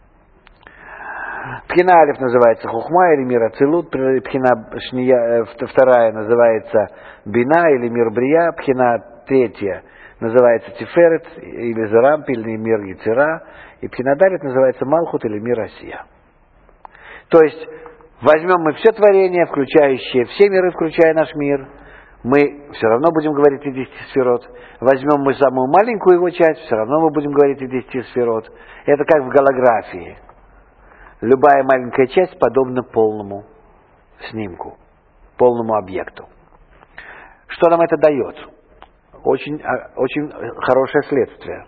Пхина Алиф называется Хухма или мир Ацилут, Пхина шния, вторая называется Бина или мир Брия, Пхина третья называется Тиферет или Зарампи или мир Яцера, и Пхина Далит называется Малхут или мир Асия. То есть возьмем мы все творения, включающие все миры, включая наш мир, мы все равно будем говорить о десяти сферот. Возьмем мы самую маленькую его часть, все равно мы будем говорить о десяти сферот. Это как в голографии. Любая маленькая часть подобна полному снимку, полному объекту. Что нам это дает? Очень, очень хорошее следствие.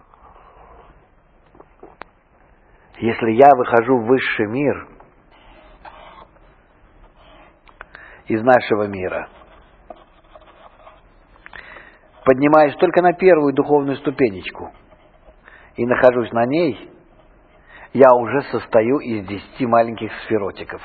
Если я выхожу в высший мир из нашего мира, поднимаюсь только на первую духовную ступенечку и нахожусь на ней, я уже состою из десяти маленьких сферотиков.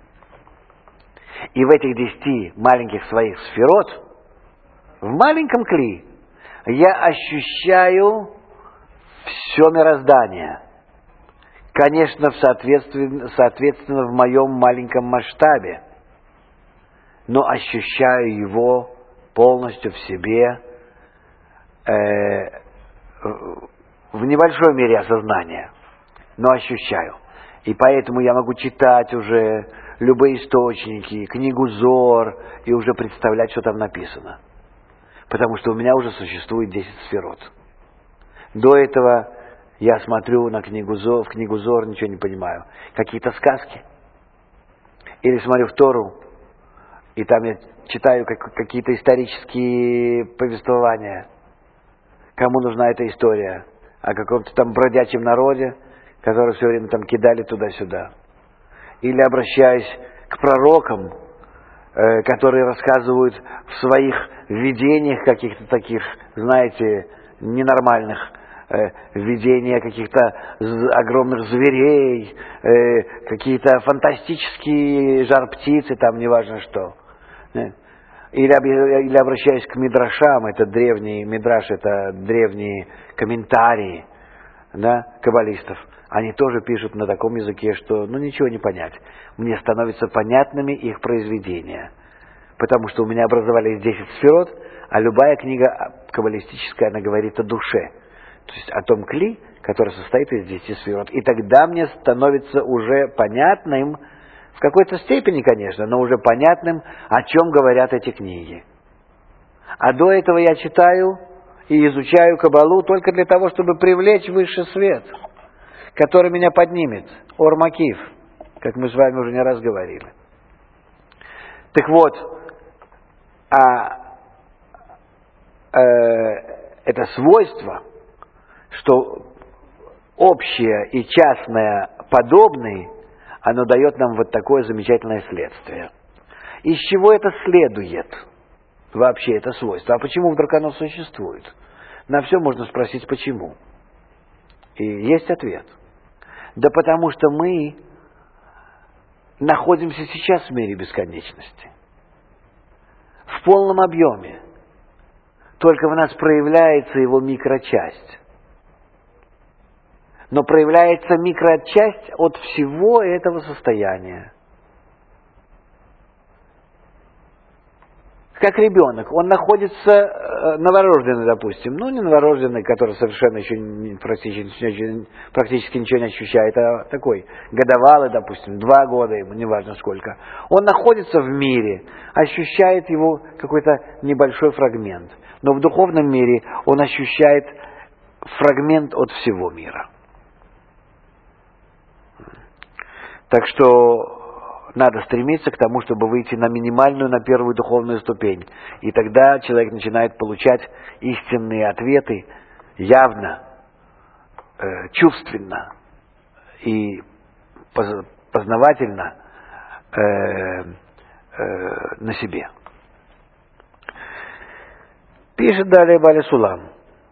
И в этих десяти маленьких своих сферот, в маленьком кли, я ощущаю все мироздание. Конечно, в соответственно, соответственно в моем маленьком масштабе, но ощущаю его полностью в себе, э, в небольшой мере осознания, но ощущаю. И поэтому я могу читать уже любые источники, книгу Зор, и уже представлять, что там написано. Потому что у меня уже существует десять сферот. До этого я смотрю на книгу Зор, в книгу Зор, ничего не понимаю. Какие-то сказки. Или смотрю в Тору, и там я читаю как, какие-то исторические повествования. Кому нужна эта история? О каком-то там бродячем народе, который все время там кидали туда-сюда. Или обращаюсь к пророкам, э, которые рассказывают в своих видениях каких-то таких, знаете, ненормальных, э, видения каких-то огромных зверей, э, какие-то фантастические жар-птицы, там неважно что. Или, или обращаюсь к мидрашам, это древние, мидраш это древние комментарии, да, каббалистов. Они тоже пишут на таком языке, что ну ничего не понять. Мне становятся понятными их произведения. Потому что у меня образовались десять сферот, а любая книга каббалистическая, она говорит о душе. То есть о том кли, который состоит из десяти сферот. И тогда мне становится уже понятным, в какой-то степени, конечно, но уже понятным, о чем говорят эти книги. А до этого я читаю и изучаю Каббалу только для того, чтобы привлечь высший свет, который меня поднимет. Ор Макиф, как мы с вами уже не раз говорили. Так вот, а, э, это свойство, что общее и частное подобное, оно дает нам вот такое замечательное следствие. Из чего это следует? Вообще это свойство. А почему вдруг оно существует? На все можно спросить почему. И есть ответ. Да потому что мы находимся сейчас в мире бесконечности. В полном объеме. Только в нас проявляется его микрочасть. Но проявляется микрочасть от всего этого состояния. Как ребенок, он находится э, новорожденный, допустим, ну не новорожденный, который совершенно еще не, практически, практически ничего не ощущает, а такой годовалый, допустим, два года ему, неважно сколько. Он находится в мире, ощущает его какой-то небольшой фрагмент, но в духовном мире он ощущает фрагмент от всего мира. Так что надо стремиться к тому, чтобы выйти на минимальную, на первую духовную ступень. И тогда человек начинает получать истинные ответы явно, э, чувственно и познавательно э, э, на себе. Пишет далее Баля Сулам.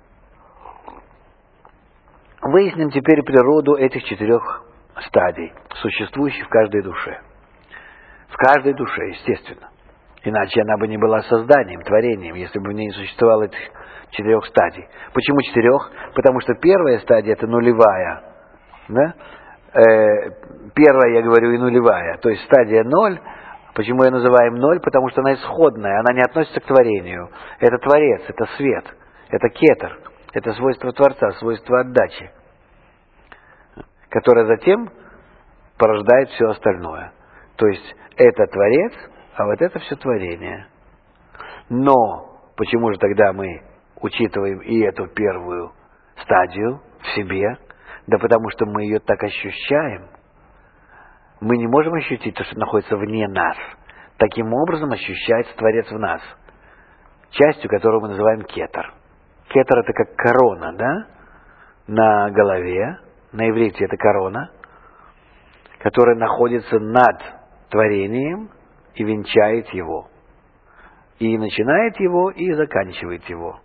Выясним теперь природу этих четырех стадий, существующих в каждой душе. В каждой душе, естественно. Иначе она бы не была созданием, творением, если бы в ней не существовало этих четырех стадий. Почему четырех? Потому что первая стадия – это нулевая. Да? Э, первая, я говорю, и нулевая. То есть стадия ноль. Почему ее называем ноль? Потому что она исходная, она не относится к творению. Это Творец, это свет, это кетер, это свойство Творца, свойство отдачи, которое затем порождает все остальное. То есть это Творец, а вот это все творение. Но почему же тогда мы учитываем и эту первую стадию в себе? Да потому что мы ее так ощущаем. Мы не можем ощутить то, что находится вне нас. Таким образом ощущается Творец в нас, частью которую мы называем кетер. Кетер — это как корона, да? На голове, на иврите это корона, которая находится над творением и венчает его. И начинает его, и заканчивает его.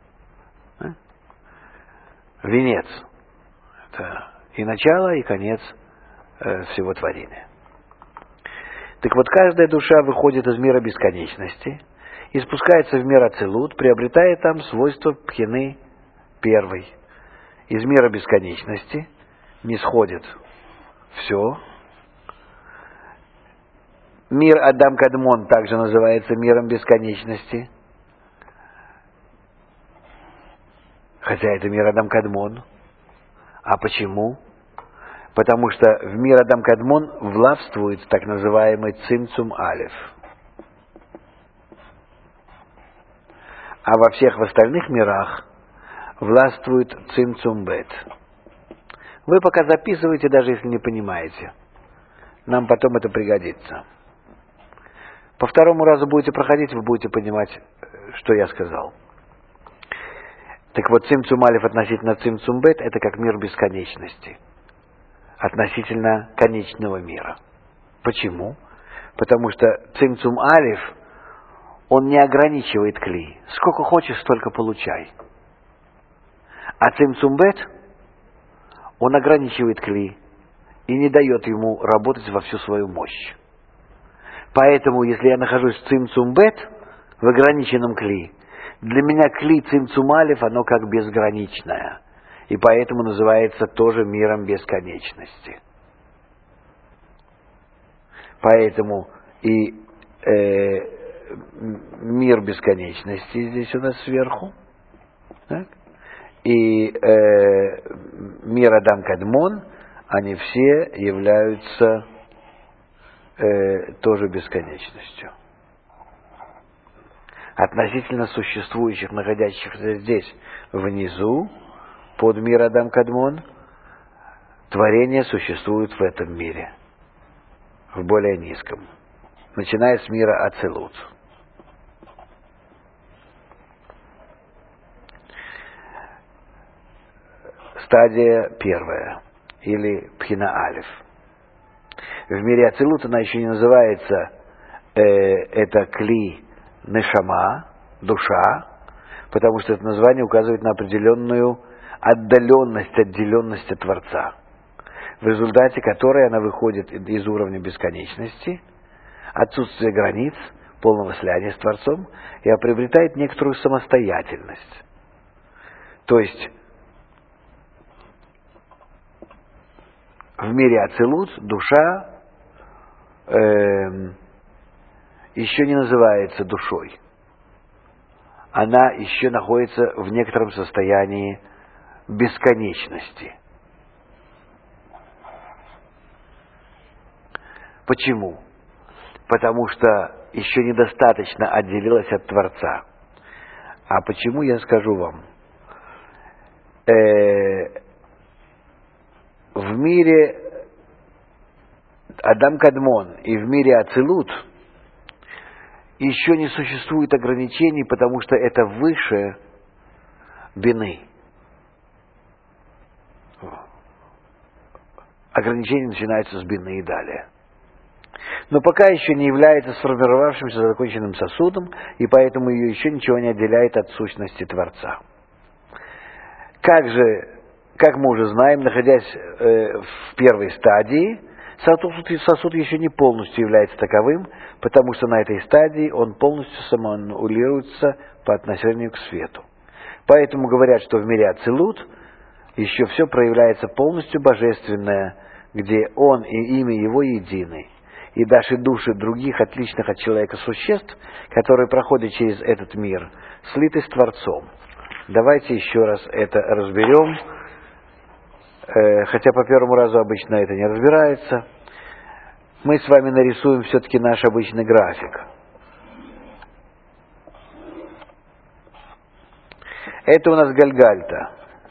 Венец. Это и начало, и конец э, всего творения. Так вот, каждая душа выходит из мира бесконечности и спускается в мир ацилут, приобретая там свойства пхины первой. Из мира бесконечности нисходит все. Мир Адам Кадмон также называется миром бесконечности. Хотя это мир Адам Кадмон. А почему? Потому что в мир Адам Кадмон властвует так называемый Цимцум Алеф. А во всех остальных мирах властвует Цимцум Бет. Вы пока записываете, даже если не понимаете. Нам потом это пригодится. По второму разу будете проходить, вы будете понимать, что я сказал. Так вот, Цимцум Алеф относительно Цимцум Бет — это как мир бесконечности. Относительно конечного мира. Почему? Потому что Цимцум Алеф, он не ограничивает кли. Сколько хочешь, столько получай. А Цимцум Бет, он ограничивает кли и не дает ему работать во всю свою мощь. Поэтому, если я нахожусь в Цимцум Бет, в ограниченном кли, для меня кли Цимцум Алеф, оно как безграничное. И поэтому называется тоже миром бесконечности. Поэтому и э, мир бесконечности здесь у нас сверху. Так? И э, мир Адам Кадмон, они все являются э, тоже бесконечностью. Относительно существующих, находящихся здесь внизу, под мир Адам Кадмон, творение существует в этом мире, в более низком. начиная с мира Ацилут. Стадия первая, или Пхина Алиф. В мире Ацилут она еще не называется э, это Кли Нешама, душа, потому что это название указывает на определенную отдаленность, отделенность от Творца, в результате которой она выходит из уровня бесконечности, отсутствия границ, полного слияния с Творцом, и приобретает некоторую самостоятельность. То есть в мире Ацилут душа э, еще не называется душой. Она еще находится в некотором состоянии бесконечности. Почему? Потому что еще недостаточно отделилась от Творца. А почему, я скажу вам. Э, в мире Адам Кадмон и в мире Ацилут еще не существует ограничений, потому что это выше бины. Ограничения начинаются с бины и далее. Но пока еще не является сформировавшимся законченным сосудом, и поэтому ее еще ничего не отделяет от сущности Творца. Как же, как мы уже знаем, находясь э, в первой стадии, сосуд, сосуд еще не полностью является таковым, потому что на этой стадии он полностью самоаннулируется по отношению к свету. Поэтому говорят, что в мире Ацилут еще все проявляется полностью божественное, где он и имя его едины. И даже души других отличных от человека существ, которые проходят через этот мир, слиты с Творцом. Давайте еще раз это разберем, э, хотя по первому разу обычно это не разбирается. Мы с вами нарисуем все-таки наш обычный график. Это у нас Гальгальта.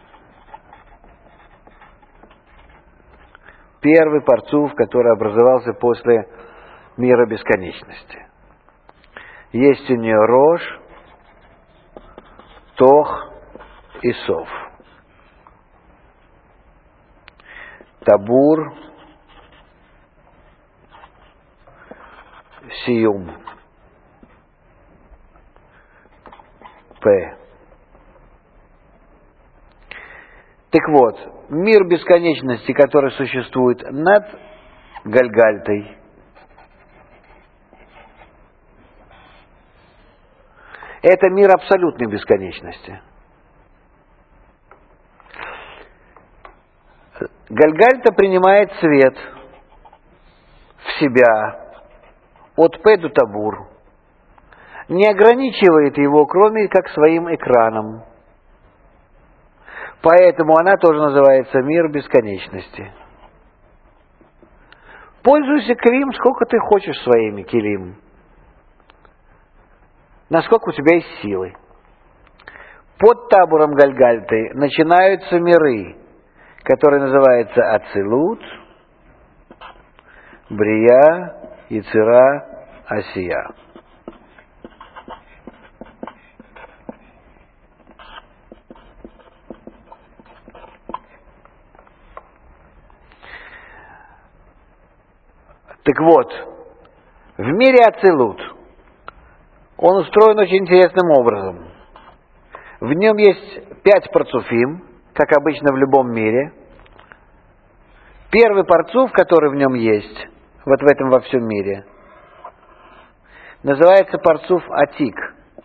Первый парцуф, который образовался после мира бесконечности. Есть у нее Рош, Тох и Сов. Табур, Сиюм, П. Так вот, мир бесконечности, который существует над Гальгальтой, это мир абсолютной бесконечности. Гальгальта принимает свет в себя от П до Табур, не ограничивает его, кроме как своим экраном. Поэтому она тоже называется мир бесконечности. Пользуйся Клим, сколько ты хочешь своими Килим. Насколько у тебя есть силы. Под табором Гальгальты начинаются миры, которые называются Ацилут, Брия, Ицира, Асия. Так вот, в мире Ацилут он устроен очень интересным образом. В нем есть пять парцуфим, как обычно в любом мире. Первый парцуф, который в нем есть, вот в этом во всем мире, называется парцуф Атик.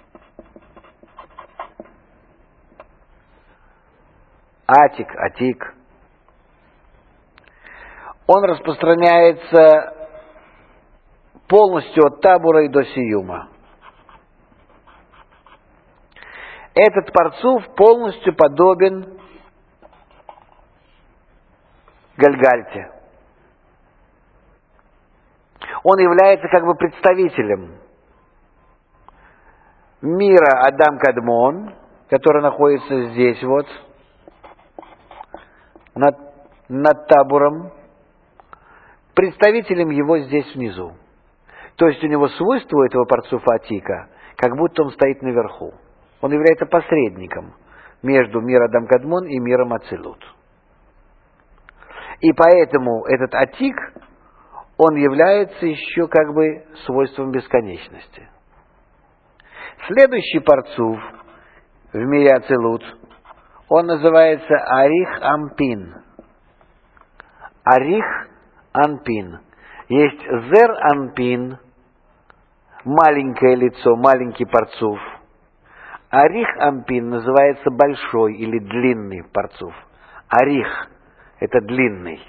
Атик, Атик. Он распространяется полностью от Табура и до Сиюма. Этот парцуф полностью подобен Гальгальте. Он является как бы представителем мира Адам Кадмон, который находится здесь вот, над, над Табуром, представителем его здесь внизу. То есть у него свойство этого парцуфа Атика, как будто он стоит наверху. Он является посредником между миром Кадмон и миром Ацилут. И поэтому этот Атик, он является еще как бы свойством бесконечности. Следующий парцуф в мире Ацилут, он называется Арих Ампин. Арих Анпин. Есть Зер Анпин, маленькое лицо, маленький парцуф. Арих Ампин называется большой или длинный парцуф. Арих – это длинный.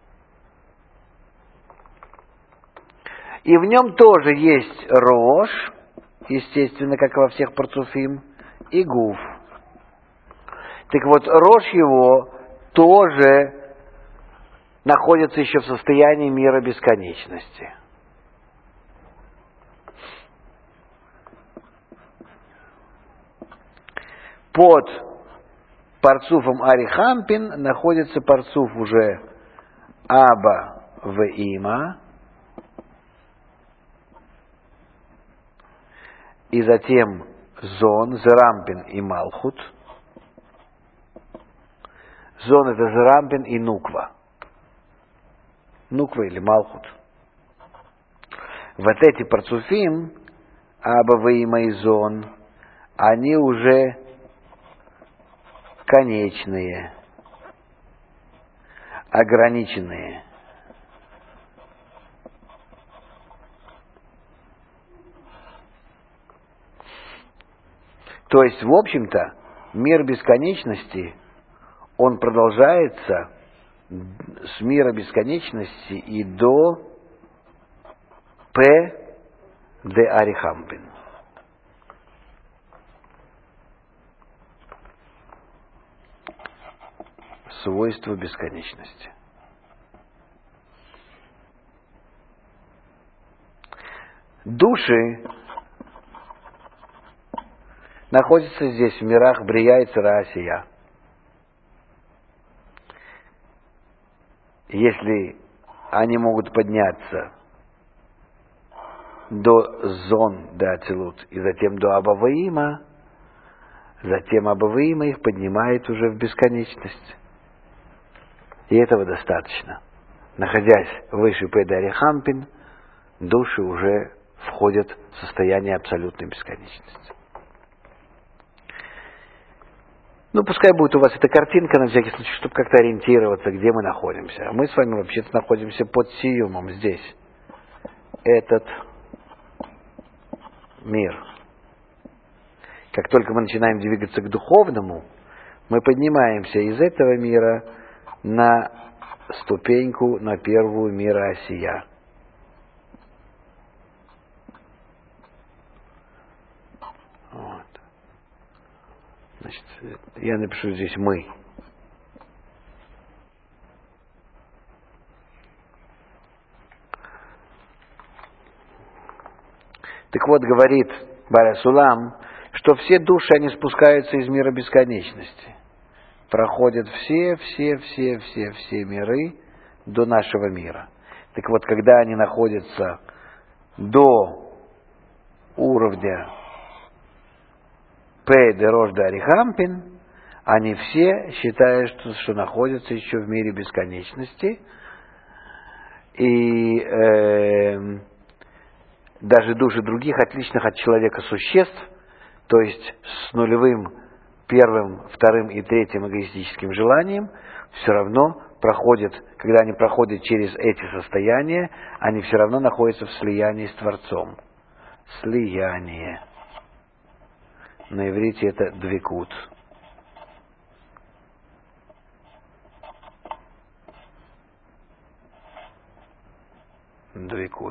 И в нем тоже есть Рош, естественно, как во всех парцуфим, и Гуф. Так вот, Рош его тоже находится еще в состоянии мира бесконечности. Под парцуфом Арихампин находится парцуф уже Аба Веима, и затем Зон, Зерампин и Малхут. Зон — это Зерампин и Нуква. Нуква или Малхут. Вот эти парцуфим, Аба Веима и Зон, они уже конечные, ограниченные. То есть, в общем-то, мир бесконечности, он продолжается с мира бесконечности и до П. де Арихампин. Свойство бесконечности. Души находятся здесь, в мирах Брия и Цира Асия. Если они могут подняться до Зон, до Ацилут, и затем до Абаваима, затем Абаваима их поднимает уже в бесконечность. И этого достаточно. Находясь выше Пэда Арихампин, души уже входят в состояние абсолютной бесконечности. Ну, пускай будет у вас эта картинка, на всякий случай, чтобы как-то ориентироваться, где мы находимся. Мы с вами вообще-то находимся под Сиюмом здесь. Этот мир. Как только мы начинаем двигаться к духовному, мы поднимаемся из этого мира на ступеньку, на первую мира Осия. Вот. Значит, я напишу здесь «мы». Так вот, говорит Баря Сулам, что все души, они спускаются из мира бесконечности. Проходят все, все, все, все, все миры до нашего мира. Так вот, когда они находятся до уровня П. де Рош де Арихампин, они все считают, что, что находятся еще в мире бесконечности. И э, даже души других отличных от человека существ, то есть с нулевым, первым, вторым и третьим эгоистическим желанием, все равно проходят, когда они проходят через эти состояния, они все равно находятся в слиянии с Творцом. Слияние. На иврите это двикут. Двикут.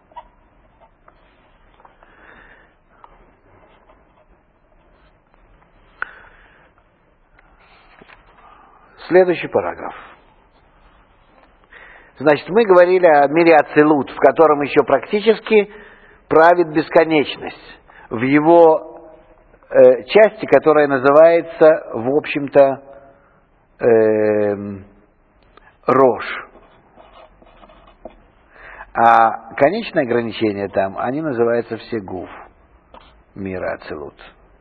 Следующий параграф. Значит, мы говорили о мире Ацилут, в котором еще практически правит бесконечность. В его э, части, которая называется, в общем-то, э, Рош. А конечное ограничение там, они называются все гуф мира ацилут.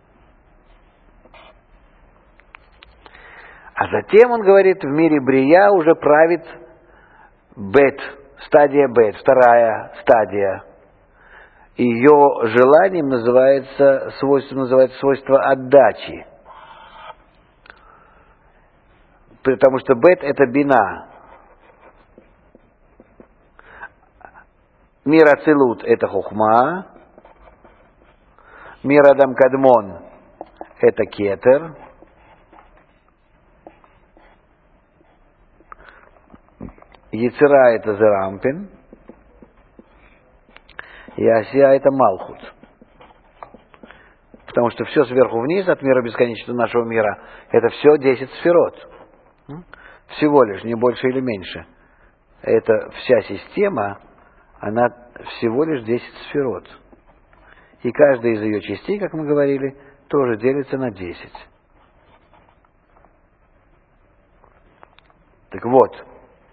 А затем он говорит, в мире брия уже правит бет, стадия бет, вторая стадия. Ее желанием называется свойство, называется свойство отдачи. Потому что бет это бина. Мир ацилут это хохма. Мир адам кадмон это кетер. Яцера это зерампин. И асия это малхут. Потому что все сверху вниз от мира бесконечного нашего мира, это все десять сферот. Всего лишь, не больше или меньше. Это вся система, она всего лишь десять сферот. И каждая из ее частей, как мы говорили, тоже делится на десять. Так вот,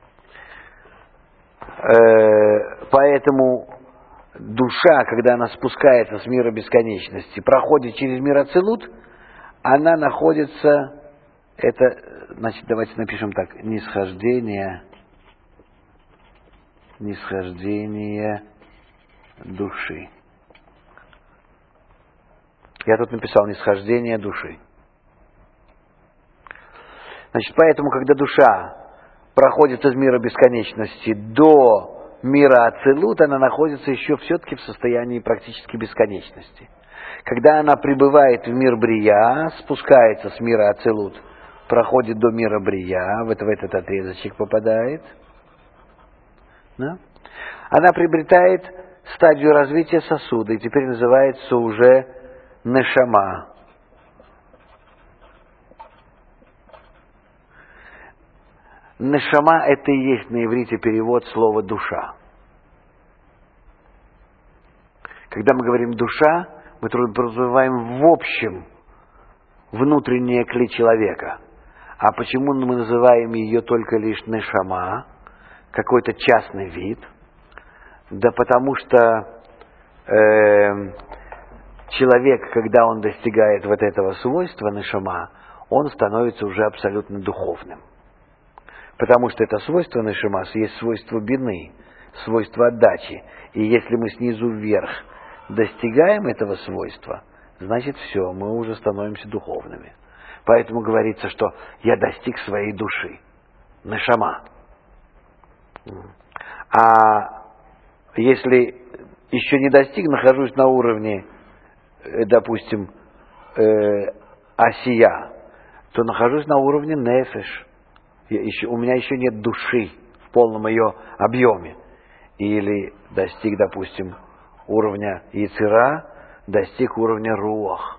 э, поэтому душа, когда она спускается с мира бесконечности, проходит через мир ацилут, она находится, это, значит, давайте напишем так, нисхождение, нисхождение души. Я тут написал нисхождение души. Значит, поэтому, когда душа проходит из мира бесконечности до мира ацилут, она находится еще все-таки в состоянии практически бесконечности. Когда она прибывает в мир брия, спускается с мира ацилут, проходит до мира брия, вот в этот отрезочек попадает, да? Она приобретает стадию развития сосуда, и теперь называется уже нешама. Нешама это и есть на иврите перевод слова душа. Когда мы говорим душа, мы подразумеваем в общем внутреннее кли человека. А почему мы называем ее только лишь нешама, какой-то частный вид? Да потому что э, человек, когда он достигает вот этого свойства нешама, он становится уже абсолютно духовным. Потому что это свойство нешама есть свойство бины, свойство отдачи. И если мы снизу вверх достигаем этого свойства, значит все, мы уже становимся духовными. Поэтому говорится, что я достиг своей души. Нешама. А если еще не достиг, нахожусь на уровне, допустим, э, асия, то нахожусь на уровне нефеш. Еще, у меня еще нет души в полном ее объеме. Или достиг, допустим, уровня яцера, достиг уровня руах.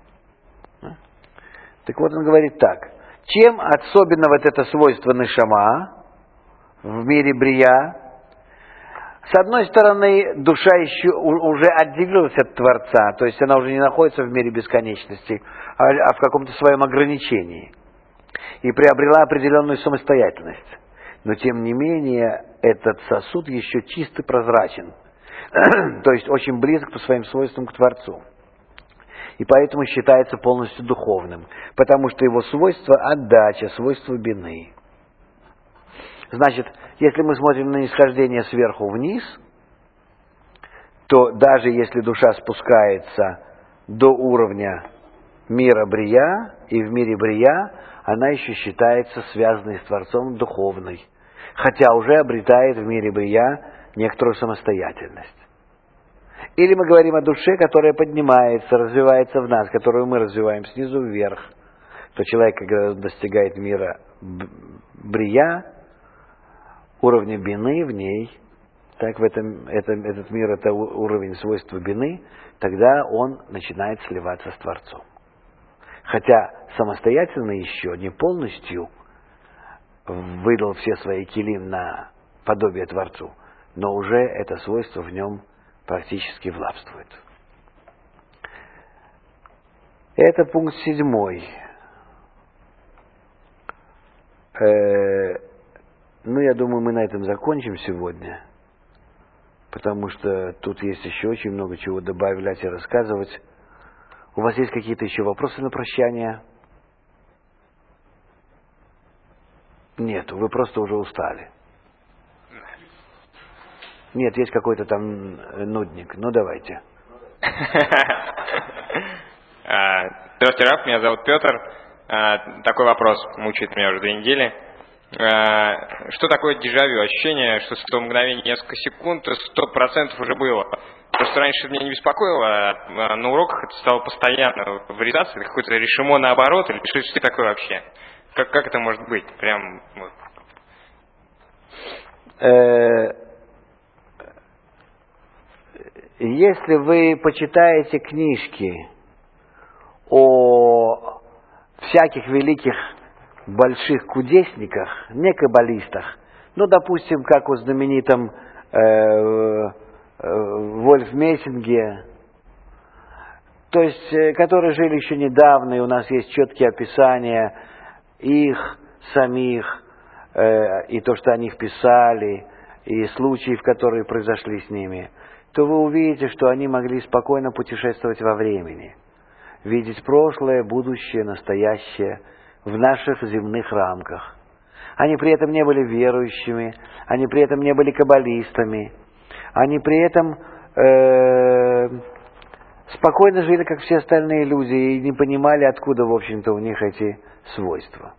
Так вот он говорит так. Чем особенно вот это свойство нешама в мире брия? С одной стороны, душа еще уже отделилась от Творца, то есть она уже не находится в мире бесконечности, а в каком-то своем ограничении. И приобрела определенную самостоятельность. Но тем не менее, этот сосуд еще чист и прозрачен. То есть очень близок по своим свойствам к Творцу. И поэтому считается полностью духовным. Потому что его свойство отдача, свойство бины. Значит, если мы смотрим на нисхождение сверху вниз, то даже если душа спускается до уровня мира брия, и в мире брия, она еще считается связанной с Творцом духовной. Хотя уже обретает в мире брия некоторую самостоятельность. Или мы говорим о душе, которая поднимается, развивается в нас, которую мы развиваем снизу вверх. То человек, когда достигает мира брия, уровня бины в ней, так в этом, этом, этот мир это уровень свойства бины, тогда он начинает сливаться с Творцом. Хотя самостоятельно еще не полностью выдал все свои килим на подобие Творцу, но уже это свойство в нем практически властвует. Это пункт седьмой. Э, ну, я думаю, мы на этом закончим сегодня, потому что тут есть еще очень много чего добавлять и рассказывать. У вас есть какие-то еще вопросы на прощание? Нет, вы просто уже устали. Нет, есть какой-то там нудник. Ну, давайте.
Здравствуйте, Раф, меня зовут Петр. Такой вопрос мучает меня уже две недели. Что такое дежавю? Ощущение, что с того мгновения несколько секунд сто процентов уже было. То, что раньше меня не беспокоило, а на уроках это стало постоянно вырезаться, это какое-то решимо наоборот, или что это такое вообще? Как, как это может быть? Прям вот.
Если вы почитаете книжки о всяких великих больших кудесниках, не каббалистах, ну, допустим, как о знаменитом э, э, Вольф-Мессинге, то есть, э, которые жили еще недавно, и у нас есть четкие описания их самих, э, и то, что о них писали, и случаев, которые произошли с ними, то вы увидите, что они могли спокойно путешествовать во времени, видеть прошлое, будущее, настоящее в наших земных рамках. Они при этом не были верующими, они при этом не были каббалистами, они при этом э, спокойно жили, как все остальные люди, и не понимали, откуда, в общем-то, у них эти свойства.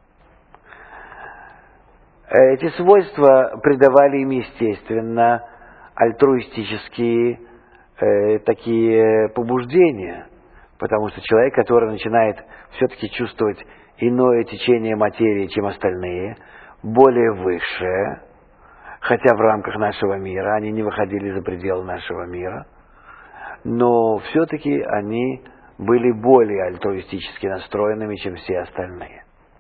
Эти свойства придавали им, естественно, альтруистические э, такие побуждения, потому что человек, который начинает все-таки чувствовать иное течение материи, чем остальные, более высшее, хотя в рамках нашего мира, они не выходили за пределы нашего мира, но все-таки они были более альтруистически настроенными, чем все остальные.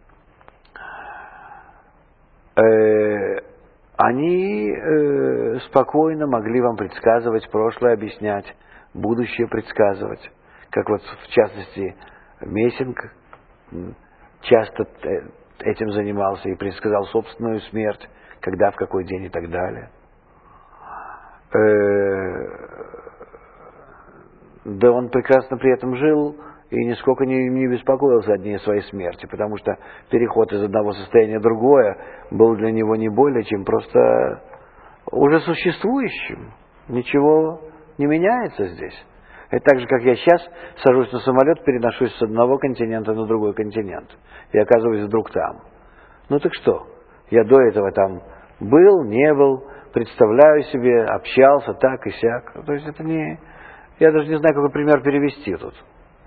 Э, они э, спокойно могли вам предсказывать прошлое, объяснять, будущее предсказывать, как вот в частности Мессинг часто этим занимался и предсказал собственную смерть, когда, в какой день и так далее. Да он прекрасно при этом жил и нисколько не, не беспокоился о дне своей смерти, потому что переход из одного состояния в другое был для него не более, чем просто уже существующим. Ничего не меняется здесь. Это так же, как я сейчас сажусь на самолет, переношусь с одного континента на другой континент и оказываюсь вдруг там. Ну так что? Я до этого там был, не был, представляю себе, общался так и сяк. То есть это не... Я даже не знаю, какой пример перевести тут.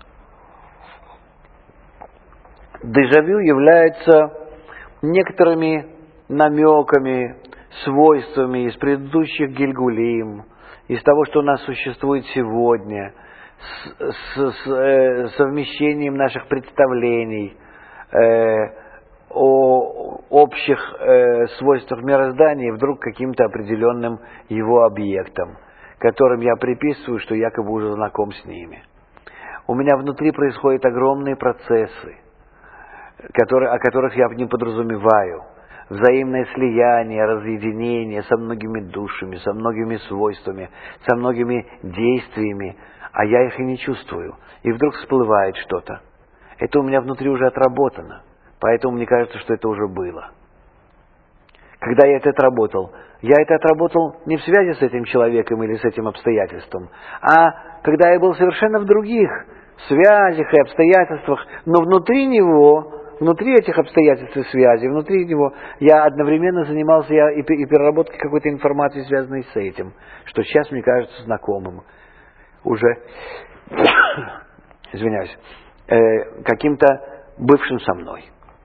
Дежавю является некоторыми намеками, свойствами из предыдущих Гильгулим, из того, что у нас существует сегодня, с, с, с э, совмещением наших представлений э, о общих э, свойствах мироздания, вдруг каким-то определенным его объектом, которым я приписываю, что якобы уже знаком с ними. У меня внутри происходят огромные процессы, которые, о которых я не подразумеваю. Взаимное слияние, разъединение со многими душами, со многими свойствами, со многими действиями, а я их и не чувствую. И вдруг всплывает что-то. Это у меня внутри уже отработано, поэтому мне кажется, что это уже было. Когда я это отработал, я это отработал не в связи с этим человеком или с этим обстоятельством, а когда я был совершенно в других связях и обстоятельствах, но внутри него... Внутри этих обстоятельств и связей, внутри него я одновременно занимался я и переработкой какой-то информации, связанной с этим, что сейчас мне кажется знакомым, уже, извиняюсь, э, каким-то бывшим со мной.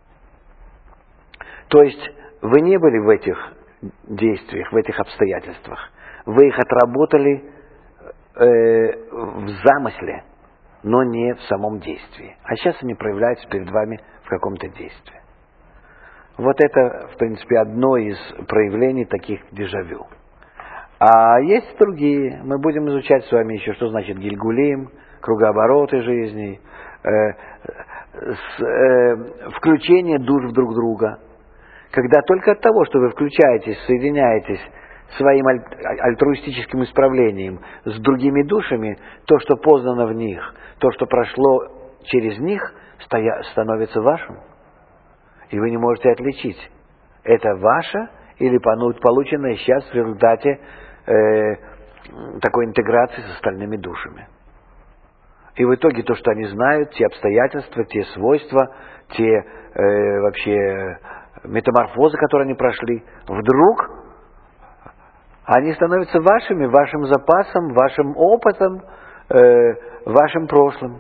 То есть вы не были в этих действиях, в этих обстоятельствах, вы их отработали э, в замысле, но не в самом действии. А сейчас они проявляются перед вами в каком-то действии. Вот это, в принципе, одно из проявлений таких дежавю. А есть другие. Мы будем изучать с вами еще, что значит гильгулим, кругообороты жизни, э, с, э, включение душ в друг друга. Когда только от того, что вы включаетесь, соединяетесь своим аль альтруистическим исправлением с другими душами, то, что познано в них, то, что прошло через них, стоя становится вашим. И вы не можете отличить, это ваше или полученное сейчас в результате э, такой интеграции с остальными душами. И в итоге то, что они знают, те обстоятельства, те свойства, те э, вообще метаморфозы, которые они прошли, вдруг они становятся вашими, вашим запасом, вашим опытом, э, вашим прошлым.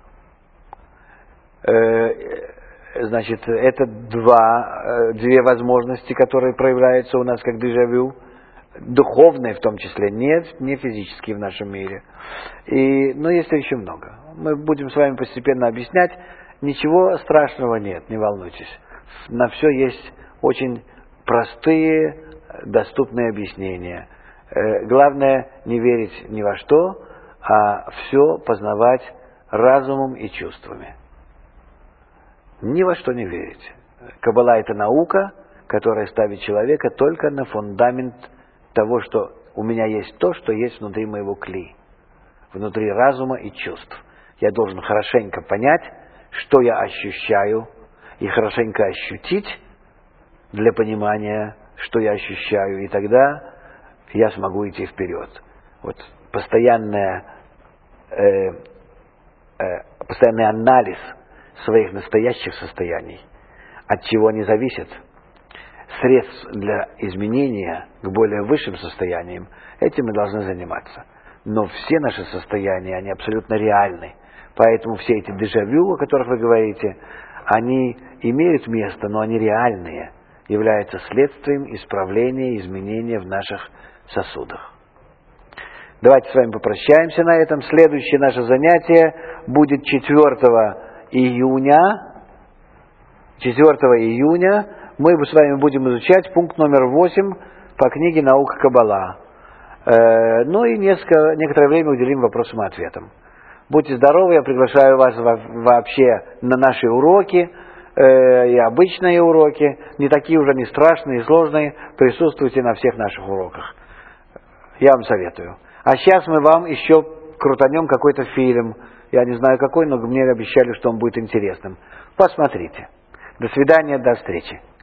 Э, значит, это два, э, две возможности, которые проявляются у нас как дежавю. Духовные в том числе, нет, не физические в нашем мире. И, но есть еще много. Мы будем с вами постепенно объяснять. Ничего страшного нет, не волнуйтесь. На все есть очень простые, доступные объяснения. Э, главное не верить ни во что, а все познавать разумом и чувствами. Ни во что не верить. Каббала — это наука, которая ставит человека только на фундамент того, что у меня есть то, что есть внутри моего кли, внутри разума и чувств. Я должен хорошенько понять, что я ощущаю, и хорошенько ощутить для понимания, что я ощущаю, и тогда я смогу идти вперед. Вот постоянная, э, э, постоянный анализ своих настоящих состояний, от чего они зависят, средств для изменения к более высшим состояниям, этим мы должны заниматься. Но все наши состояния, они абсолютно реальны. Поэтому все эти дежавю, о которых вы говорите, они имеют место, но они реальные, являются следствием исправления, изменения в наших сосудах. Давайте с вами попрощаемся на этом. Следующее наше занятие будет четвёртого июня. четвёртого июня мы с вами будем изучать пункт номер восемь по книге «Наука Каббала». Э, ну и несколько, некоторое время уделим вопросам и ответам. Будьте здоровы, я приглашаю вас вообще на наши уроки, э, и обычные уроки, не такие уже не страшные и сложные, присутствуйте на всех наших уроках. Я вам советую. А сейчас мы вам еще крутанем какой-то фильм. Я не знаю какой, но мне обещали, что он будет интересным. Посмотрите. До свидания, до встречи.